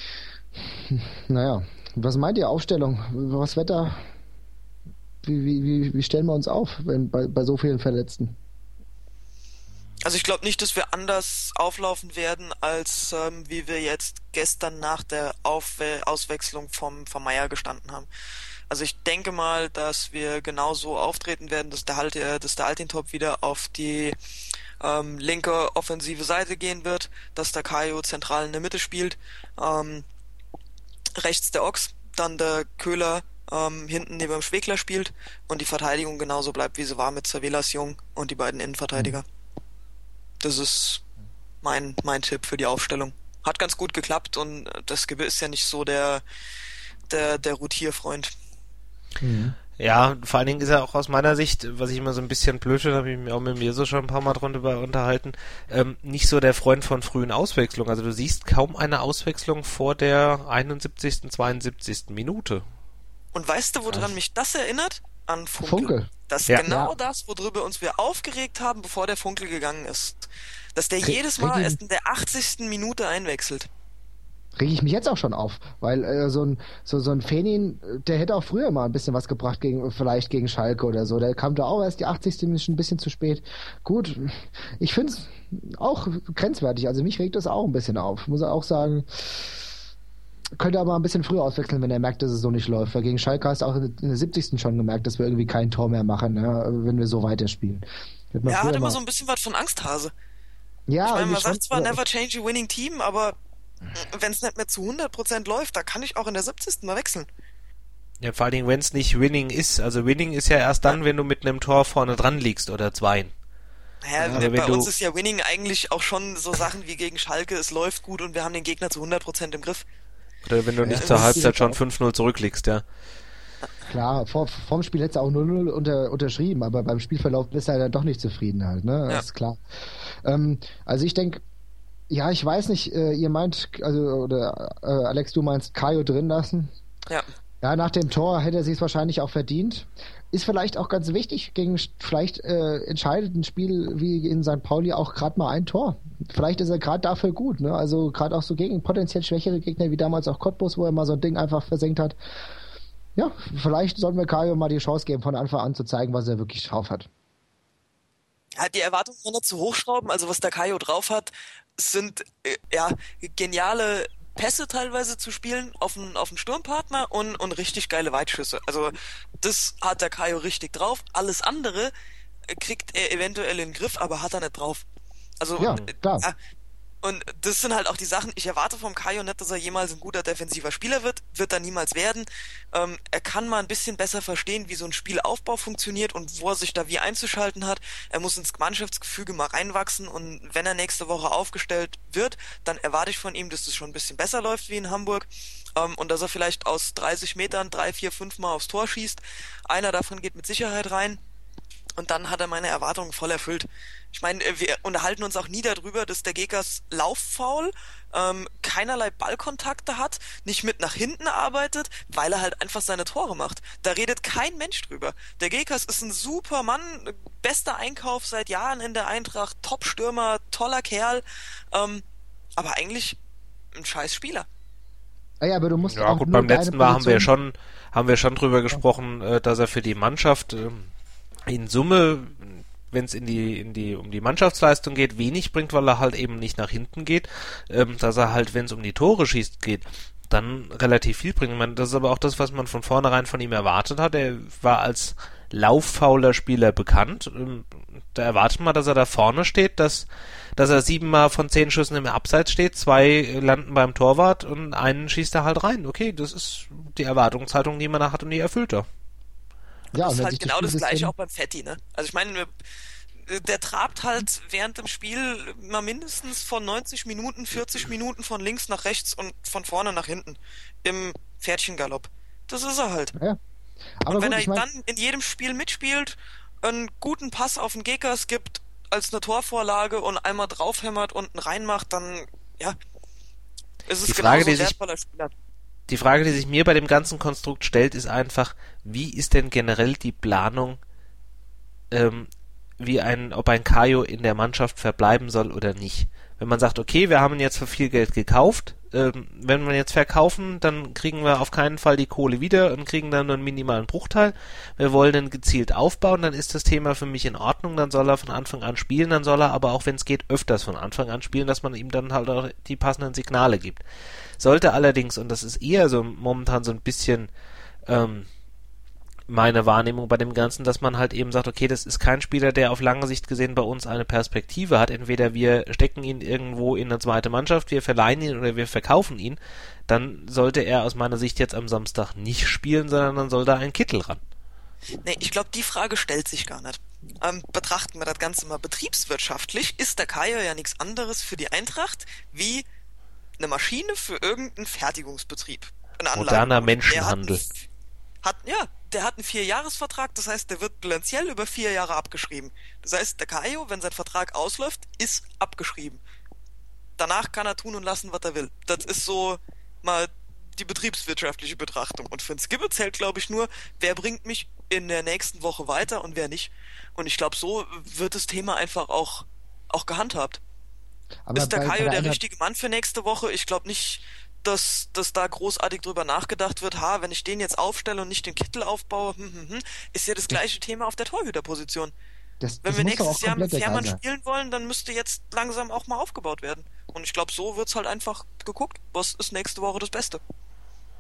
Naja, was meint ihr, Aufstellung? Was Wetter? Wie, wie, wie, wie stellen wir uns auf wenn, bei, bei so vielen Verletzten? Also ich glaube nicht, dass wir anders auflaufen werden, als ähm, wie wir jetzt gestern nach der Auf Auswechslung vom, vom Meier gestanden haben. Also ich denke mal, dass wir genau so auftreten werden, dass der, halt, äh, dass der Altintop wieder auf die ähm, linke offensive Seite gehen wird, dass der Kajo zentral in der Mitte spielt, ähm, rechts der Ochs, dann der Köhler ähm, hinten neben dem Schwegler spielt und die Verteidigung genauso bleibt, wie sie war mit Savelas Jung und die beiden Innenverteidiger. Das ist mein, mein Tipp für die Aufstellung. Hat ganz gut geklappt und das Gebir ist ja nicht so der, der, der Rotierfreund. Mhm. Ja, vor allen Dingen ist er auch aus meiner Sicht, was ich immer so ein bisschen blöd finde, habe ich mich auch mit mir so schon ein paar Mal drunter unterhalten, ähm, nicht so der Freund von frühen Auswechslungen. Also du siehst kaum eine Auswechslung vor der einundsiebzigsten, zweiundsiebzigsten Minute. Und weißt du, woran mich das erinnert? An Funkel. Funkel. Das ist Ja. genau Ja. das, worüber uns wir aufgeregt haben, bevor der Funkel gegangen ist. Dass der Re- jedes Mal reg ihn- erst in der achtzigsten Minute einwechselt. Rege ich mich jetzt auch schon auf, weil äh, so ein so, so ein Fenin, äh, der hätte auch früher mal ein bisschen was gebracht, gegen vielleicht gegen Schalke oder so. Der kam da auch erst die achtzigste Minute schon ein bisschen zu spät. Gut, ich finde es auch grenzwertig. Also mich regt das auch ein bisschen auf. Muss auch sagen, könnte aber ein bisschen früher auswechseln, wenn er merkt, dass es so nicht läuft. Weil gegen Schalke hast du auch in der siebzigsten schon gemerkt, dass wir irgendwie kein Tor mehr machen, ja, wenn wir so weiterspielen. Hätte man Er früher hat immer mal- so ein bisschen was von Angsthase. Ja, Ich meine, also man sagt fand- zwar never change a winning team, aber wenn es nicht mehr zu hundert Prozent läuft, da kann ich auch in der siebzigsten mal wechseln. Ja, vor allen Dingen, wenn es nicht Winning ist. Also Winning ist ja erst dann, wenn du mit einem Tor vorne dran liegst oder zweien. Naja, Ja, bei wenn du- uns ist ja Winning eigentlich auch schon so Sachen wie gegen Schalke, es läuft gut und wir haben den Gegner zu hundert Prozent im Griff. Oder wenn du nicht Ja, zur das Halbzeit ist schon auch- fünf null zurückliegst, ja. Klar, vor, vorm Spiel hättest du auch null null unter, unterschrieben, aber beim Spielverlauf bist du halt dann doch nicht zufrieden halt, ne? Das Ja. ist klar. Ähm, also ich denke, ja, ich weiß nicht, äh, ihr meint, also, oder äh, Alex, du meinst Kajo drin lassen? Ja. Ja, nach dem Tor hätte er sich wahrscheinlich auch verdient. Ist vielleicht auch ganz wichtig, gegen vielleicht äh, entscheidet ein Spiel wie in Sankt Pauli auch gerade mal ein Tor. Vielleicht ist er gerade dafür gut, ne? Also gerade auch so gegen potenziell schwächere Gegner wie damals auch Cottbus, wo er mal so ein Ding einfach versenkt hat. Ja, vielleicht sollten wir Kajo mal die Chance geben, von Anfang an zu zeigen, was er wirklich drauf hat. Ja, die Erwartungen nicht zu hochschrauben, also was der Kajo drauf hat, sind äh, ja geniale Pässe teilweise zu spielen auf einen, auf einen Sturmpartner und, und richtig geile Weitschüsse. Also das hat der Kajo richtig drauf. Alles andere äh, kriegt er eventuell in den Griff, aber hat er nicht drauf. Also Ja, äh, klar. ja, und das sind halt auch die Sachen, ich erwarte vom Kajo nicht, dass er jemals ein guter defensiver Spieler wird, wird er niemals werden. Ähm, er kann mal ein bisschen besser verstehen, wie so ein Spielaufbau funktioniert und wo er sich da wie einzuschalten hat. Er muss ins Mannschaftsgefüge mal reinwachsen und wenn er nächste Woche aufgestellt wird, dann erwarte ich von ihm, dass es schon ein bisschen besser läuft wie in Hamburg ähm, und dass er vielleicht aus dreißig Metern drei, vier, fünf Mal aufs Tor schießt. Einer davon geht mit Sicherheit rein. Und dann hat er meine Erwartungen voll erfüllt. Ich meine, wir unterhalten uns auch nie darüber, dass der Gekas Lauffoul ähm, keinerlei Ballkontakte hat, nicht mit nach hinten arbeitet, weil er halt einfach seine Tore macht. Da redet kein Mensch drüber. Der Gekas ist ein super Mann, bester Einkauf seit Jahren in der Eintracht, Top-Stürmer, toller Kerl, ähm, aber eigentlich ein scheiß Spieler. Ah ja, aber du musst Ja auch gut, nur beim deine letzten Mal haben wir Position- schon, haben wir schon drüber gesprochen, äh, dass er für die Mannschaft ähm, in Summe, wenn es in die, in die, um die Mannschaftsleistung geht, wenig bringt, weil er halt eben nicht nach hinten geht, ähm, dass er halt, wenn es um die Tore schießt geht, dann relativ viel bringt. Ich meine, das ist aber auch das, was man von vornherein von ihm erwartet hat. Er war als lauffauler Spieler bekannt. Ähm, Da erwartet man, dass er da vorne steht, dass, dass er siebenmal von zehn Schüssen im Abseits steht, zwei landen beim Torwart und einen schießt er halt rein. Okay, das ist die Erwartungshaltung, die man da hat und die erfüllt er. Ja, das und ist wenn halt sich genau das Spielsystem- gleiche auch beim Fetti, ne? Also ich meine, der trabt halt während dem Spiel mal mindestens von neunzig Minuten, vierzig Minuten von links nach rechts und von vorne nach hinten im Pferdchengalopp. Das ist er halt. Ja. Aber Und wenn gut, er ich mein, dann in jedem Spiel mitspielt, einen guten Pass auf den Gekas gibt, als eine Torvorlage und einmal draufhämmert und einen reinmacht, dann, ja, ist es Die Frage, genauso die ein sich- wertvoller Spieler. Die Frage, die sich mir bei dem ganzen Konstrukt stellt, ist einfach, wie ist denn generell die Planung, ähm, wie ein, ob ein Kajo in der Mannschaft verbleiben soll oder nicht. Wenn man sagt, okay, wir haben ihn jetzt für viel Geld gekauft, ähm, wenn wir ihn jetzt verkaufen, dann kriegen wir auf keinen Fall die Kohle wieder und kriegen dann nur einen minimalen Bruchteil. Wir wollen ihn gezielt aufbauen, dann ist das Thema für mich in Ordnung, dann soll er von Anfang an spielen, dann soll er aber auch, wenn es geht, öfters von Anfang an spielen, dass man ihm dann halt auch die passenden Signale gibt. Sollte allerdings, und das ist eher so momentan so ein bisschen ähm, meine Wahrnehmung bei dem Ganzen, dass man halt eben sagt, okay, das ist kein Spieler, der auf lange Sicht gesehen bei uns eine Perspektive hat. Entweder wir stecken ihn irgendwo in eine zweite Mannschaft, wir verleihen ihn oder wir verkaufen ihn. Dann sollte er aus meiner Sicht jetzt am Samstag nicht spielen, sondern dann soll da ein Kittel ran. Nee, ich glaube, die Frage stellt sich gar nicht. Ähm, betrachten wir das Ganze mal betriebswirtschaftlich, ist der Kajo ja nichts anderes für die Eintracht wie eine Maschine für irgendeinen Fertigungsbetrieb. Ein Moderner Anlagenbau. Menschenhandel. Der hat, hat, ja, der hat einen Vierjahresvertrag, das heißt, der wird bilanziell über vier Jahre abgeschrieben. Das heißt, der Kajo, wenn sein Vertrag ausläuft, ist abgeschrieben. Danach kann er tun und lassen, was er will. Das ist so mal die betriebswirtschaftliche Betrachtung. Und für den Skibbe zählt, glaube ich, nur, wer bringt mich in der nächsten Woche weiter und wer nicht. Und ich glaube, so wird das Thema einfach auch, auch gehandhabt. aber Ist der bei- bei Kajo der Eintracht- richtige Mann für nächste Woche? Ich glaube nicht, dass, dass da großartig drüber nachgedacht wird, ha, wenn ich den jetzt aufstelle und nicht den Kittel aufbaue, hm, hm, hm, ist ja das gleiche Thema auf der Torhüterposition. Das, Wenn das wir muss doch nächstes auch Jahr mit komplett egal Fährmann sein. spielen wollen, dann müsste jetzt langsam auch mal aufgebaut werden. Und ich glaube, so wird's halt einfach geguckt. Was ist nächste Woche das Beste?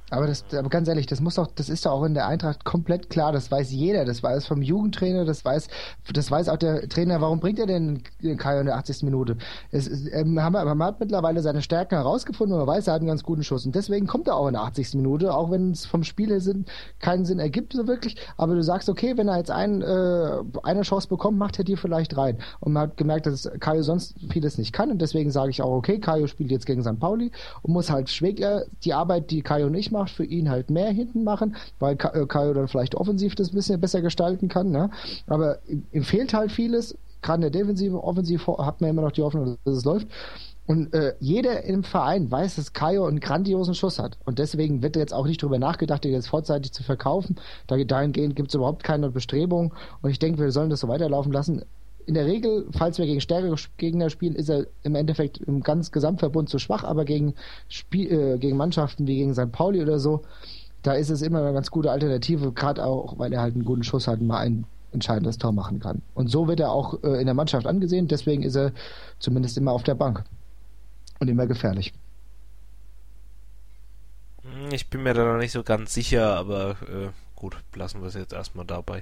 Aber das, aber ganz ehrlich, das muss doch, das ist doch auch in der Eintracht komplett klar. Das weiß jeder. Das weiß vom Jugendtrainer, das weiß, das weiß auch der Trainer. Warum bringt er denn Kaio in der achtzigsten Minute? Es, ähm, haben wir, man hat mittlerweile seine Stärken herausgefunden und man weiß, er hat einen ganz guten Schuss. Und deswegen kommt er auch in der achtzigsten Minute, auch wenn es vom Spiel her Sinn, keinen Sinn ergibt so wirklich. Aber du sagst, okay, wenn er jetzt ein, äh, eine Chance bekommt, macht er die vielleicht rein. Und man hat gemerkt, dass Kaio sonst vieles nicht kann. Und deswegen sage ich auch, okay, Kaio spielt jetzt gegen Sankt Pauli und muss halt Schwegler die Arbeit, die Kaio nicht macht, für ihn halt mehr hinten machen, weil Kaio dann vielleicht offensiv das ein bisschen besser gestalten kann, ne? Aber ihm fehlt halt vieles, gerade in der Defensive, offensiv hat man immer noch die Hoffnung, dass es läuft. Und äh, jeder im Verein weiß, dass Kaio einen grandiosen Schuss hat. Und deswegen wird jetzt auch nicht darüber nachgedacht, den jetzt vorzeitig zu verkaufen. Dahingehend gibt es überhaupt keine Bestrebung. Und ich denke, wir sollen das so weiterlaufen lassen. In der Regel, falls wir gegen stärkere Gegner spielen, ist er im Endeffekt im ganz Gesamtverbund zu schwach, aber gegen, Spiel, äh, gegen Mannschaften wie gegen Sankt Pauli oder so, da ist es immer eine ganz gute Alternative, gerade auch, weil er halt einen guten Schuss hat und mal ein entscheidendes Tor machen kann. Und so wird er auch äh, in der Mannschaft angesehen, deswegen ist er zumindest immer auf der Bank und immer gefährlich. Ich bin mir da noch nicht so ganz sicher, aber äh, gut, lassen wir es jetzt erstmal dabei.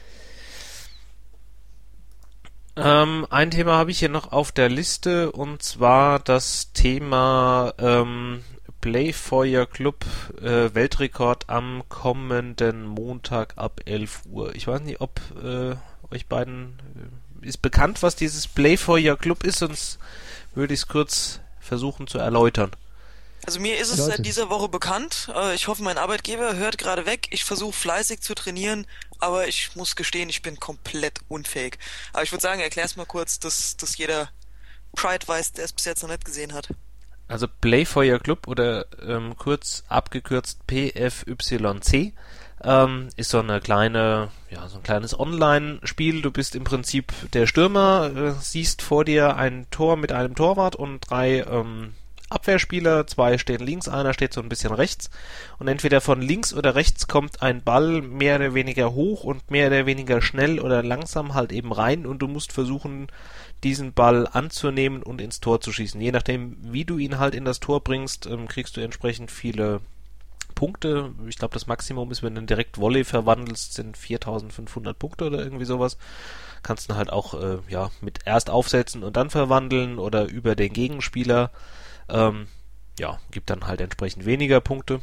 Ähm, ein Thema habe ich hier noch auf der Liste und zwar das Thema ähm, Play for Your Club äh, Weltrekord am kommenden Montag ab elf Uhr. Ich weiß nicht, ob äh, euch beiden äh, ist bekannt, was dieses Play for Your Club ist, sonst würde ich es kurz versuchen zu erläutern. Also mir ist es Leute. seit dieser Woche bekannt. Ich hoffe, mein Arbeitgeber hört gerade weg. Ich versuche fleißig zu trainieren, aber ich muss gestehen, ich bin komplett unfähig. Aber ich würde sagen, erklär's mal kurz, dass, dass jeder Pride weiß, der es bis jetzt noch nicht gesehen hat. Also Play for Your Club oder ähm, kurz abgekürzt P F Y C ähm, ist so eine kleine, ja, so ein kleines Online-Spiel. Du bist im Prinzip der Stürmer, äh, siehst vor dir ein Tor mit einem Torwart und drei ähm, Abwehrspieler, zwei stehen links, einer steht so ein bisschen rechts und entweder von links oder rechts kommt ein Ball mehr oder weniger hoch und mehr oder weniger schnell oder langsam halt eben rein und du musst versuchen, diesen Ball anzunehmen und ins Tor zu schießen. Je nachdem, wie du ihn halt in das Tor bringst, ähm, kriegst du entsprechend viele Punkte. Ich glaube, das Maximum ist, wenn du direkt Volley verwandelst, sind viertausendfünfhundert Punkte oder irgendwie sowas. Kannst du halt auch äh, ja mit erst aufsetzen und dann verwandeln oder über den Gegenspieler. Ähm, ja, gibt dann halt entsprechend weniger Punkte.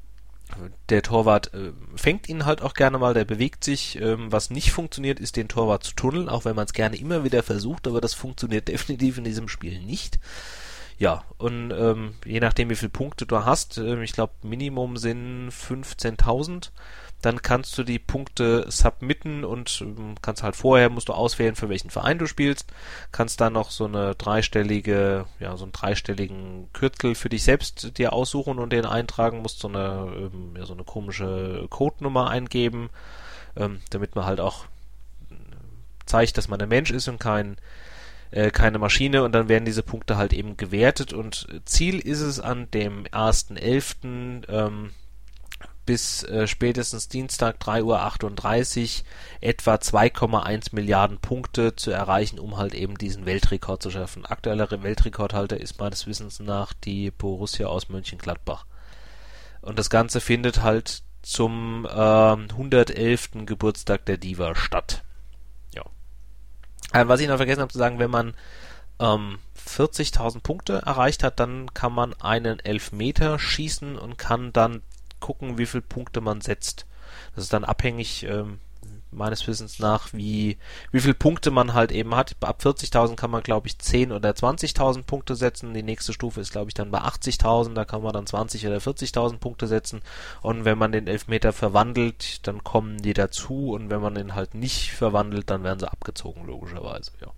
Der Torwart äh, fängt ihn halt auch gerne mal, der bewegt sich. Ähm, was nicht funktioniert, ist den Torwart zu tunneln, auch wenn man es gerne immer wieder versucht, aber das funktioniert definitiv in diesem Spiel nicht. Ja, und ähm, je nachdem, wie viele Punkte du hast, äh, ich glaube, Minimum sind fünfzehntausend, dann kannst du die Punkte submitten und ähm, kannst halt vorher, musst du auswählen, für welchen Verein du spielst, kannst dann noch so eine dreistellige, ja, so einen dreistelligen Kürzel für dich selbst dir aussuchen und den eintragen, musst so eine, ähm, ja, so eine komische Codenummer eingeben, ähm, damit man halt auch zeigt, dass man ein Mensch ist und kein äh, keine Maschine, und dann werden diese Punkte halt eben gewertet und Ziel ist es an dem ersten elften ähm, bis äh, spätestens Dienstag drei Uhr achtunddreißig etwa zwei Komma eins Milliarden Punkte zu erreichen, um halt eben diesen Weltrekord zu schaffen. Aktueller Weltrekordhalter ist meines Wissens nach die Borussia aus Mönchengladbach. Und das Ganze findet halt zum äh, hundertelften Geburtstag der Diva statt. Ja. Äh, was ich noch vergessen habe zu sagen, wenn man ähm, vierzigtausend Punkte erreicht hat, dann kann man einen Elfmeter schießen und kann dann gucken, wie viele Punkte man setzt. Das ist dann abhängig, ähm, meines Wissens nach, wie wie viele Punkte man halt eben hat. Ab vierzigtausend kann man, glaube ich, zehn oder zwanzigtausend Punkte setzen. Die nächste Stufe ist, glaube ich, dann bei achtzigtausend. Da kann man dann zwanzig oder vierzigtausend Punkte setzen. Und wenn man den Elfmeter verwandelt, dann kommen die dazu. Und wenn man den halt nicht verwandelt, dann werden sie abgezogen, logischerweise, ja.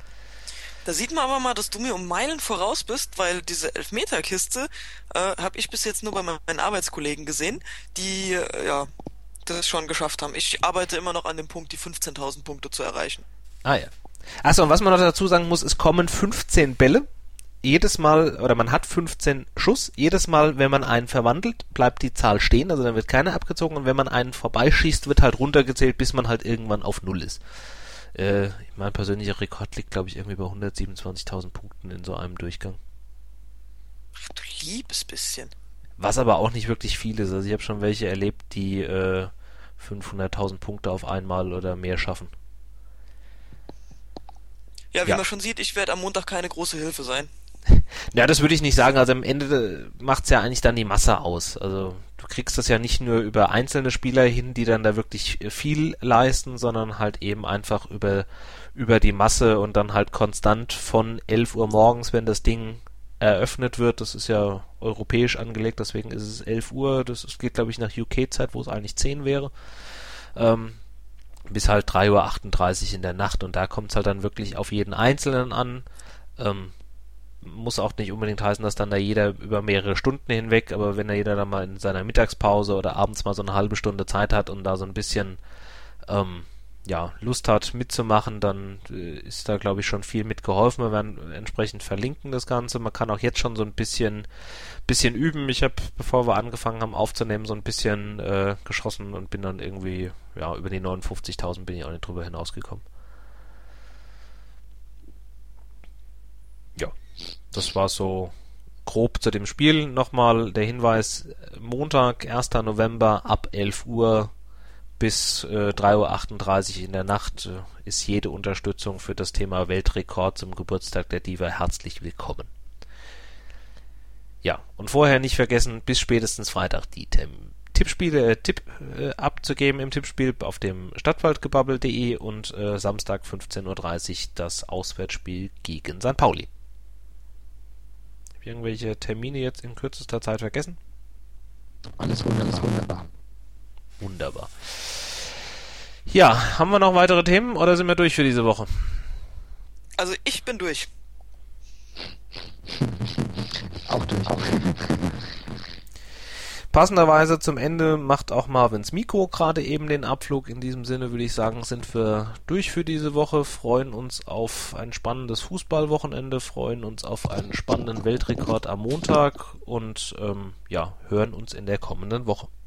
Da sieht man aber mal, dass du mir um Meilen voraus bist, weil diese Elfmeterkiste äh, habe ich bis jetzt nur bei meinen Arbeitskollegen gesehen, die äh, ja das schon geschafft haben. Ich arbeite immer noch an dem Punkt, die fünfzehntausend Punkte zu erreichen. Ah ja. Achso, und was man noch dazu sagen muss, es kommen fünfzehn Bälle. Jedes Mal, oder man hat fünfzehn Schuss. Jedes Mal, wenn man einen verwandelt, bleibt die Zahl stehen, also dann wird keiner abgezogen. Und wenn man einen vorbeischießt, wird halt runtergezählt, bis man halt irgendwann auf Null ist. Äh, mein persönlicher Rekord liegt, glaube ich, irgendwie bei hundertsiebenundzwanzigtausend Punkten in so einem Durchgang. Ach du liebes bisschen. was aber auch nicht wirklich viel ist. Also ich habe schon welche erlebt, die äh, fünfhunderttausend Punkte auf einmal oder mehr schaffen. Ja, wie Ja. man schon sieht, ich werde am Montag keine große Hilfe sein. Ja, das würde ich nicht sagen. Also am Ende macht's ja eigentlich dann die Masse aus. Also du kriegst das ja nicht nur über einzelne Spieler hin, die dann da wirklich viel leisten, sondern halt eben einfach über, über die Masse und dann halt konstant von elf Uhr morgens, wenn das Ding eröffnet wird. Das ist ja europäisch angelegt, deswegen ist es elf Uhr. Das geht, glaube ich, nach U K-Zeit, wo es eigentlich zehn wäre. Ähm, bis halt drei Uhr achtunddreißig in der Nacht und da kommt es halt dann wirklich auf jeden Einzelnen an. Ähm, muss auch nicht unbedingt heißen, dass dann da jeder über mehrere Stunden hinweg, aber wenn da jeder dann mal in seiner Mittagspause oder abends mal so eine halbe Stunde Zeit hat und da so ein bisschen ähm, ja, Lust hat mitzumachen, dann äh, ist da, glaube ich, schon viel mitgeholfen. Wir werden entsprechend verlinken das Ganze. Man kann auch jetzt schon so ein bisschen bisschen üben. Ich habe, bevor wir angefangen haben aufzunehmen, so ein bisschen äh, geschossen und bin dann irgendwie, ja, über die neunundfünfzigtausend bin ich auch nicht drüber hinausgekommen. Ja, das war so grob zu dem Spiel. Nochmal der Hinweis, Montag, erster November ab elf Uhr bis äh, drei Uhr achtunddreißig in der Nacht äh, ist jede Unterstützung für das Thema Weltrekord zum Geburtstag der Diva herzlich willkommen. Ja, und vorher nicht vergessen, bis spätestens Freitag die Tem- Tippspiele, äh, Tipp äh, abzugeben im Tippspiel auf dem stadtwaldgebabbel punkt de und äh, Samstag fünfzehn Uhr dreißig das Auswärtsspiel gegen Sankt Pauli. Hab ich irgendwelche Termine jetzt in kürzester Zeit vergessen? Alles wunderbar. Alles wunderbar. Wunderbar. Ja, haben wir noch weitere Themen oder sind wir durch für diese Woche? Also ich bin durch. Auch durch. Auch. Passenderweise zum Ende macht auch Marvins Mikro gerade eben den Abflug. In diesem Sinne würde ich sagen, sind wir durch für diese Woche, freuen uns auf ein spannendes Fußballwochenende, freuen uns auf einen spannenden Weltrekord am Montag und ähm, ja, hören uns in der kommenden Woche.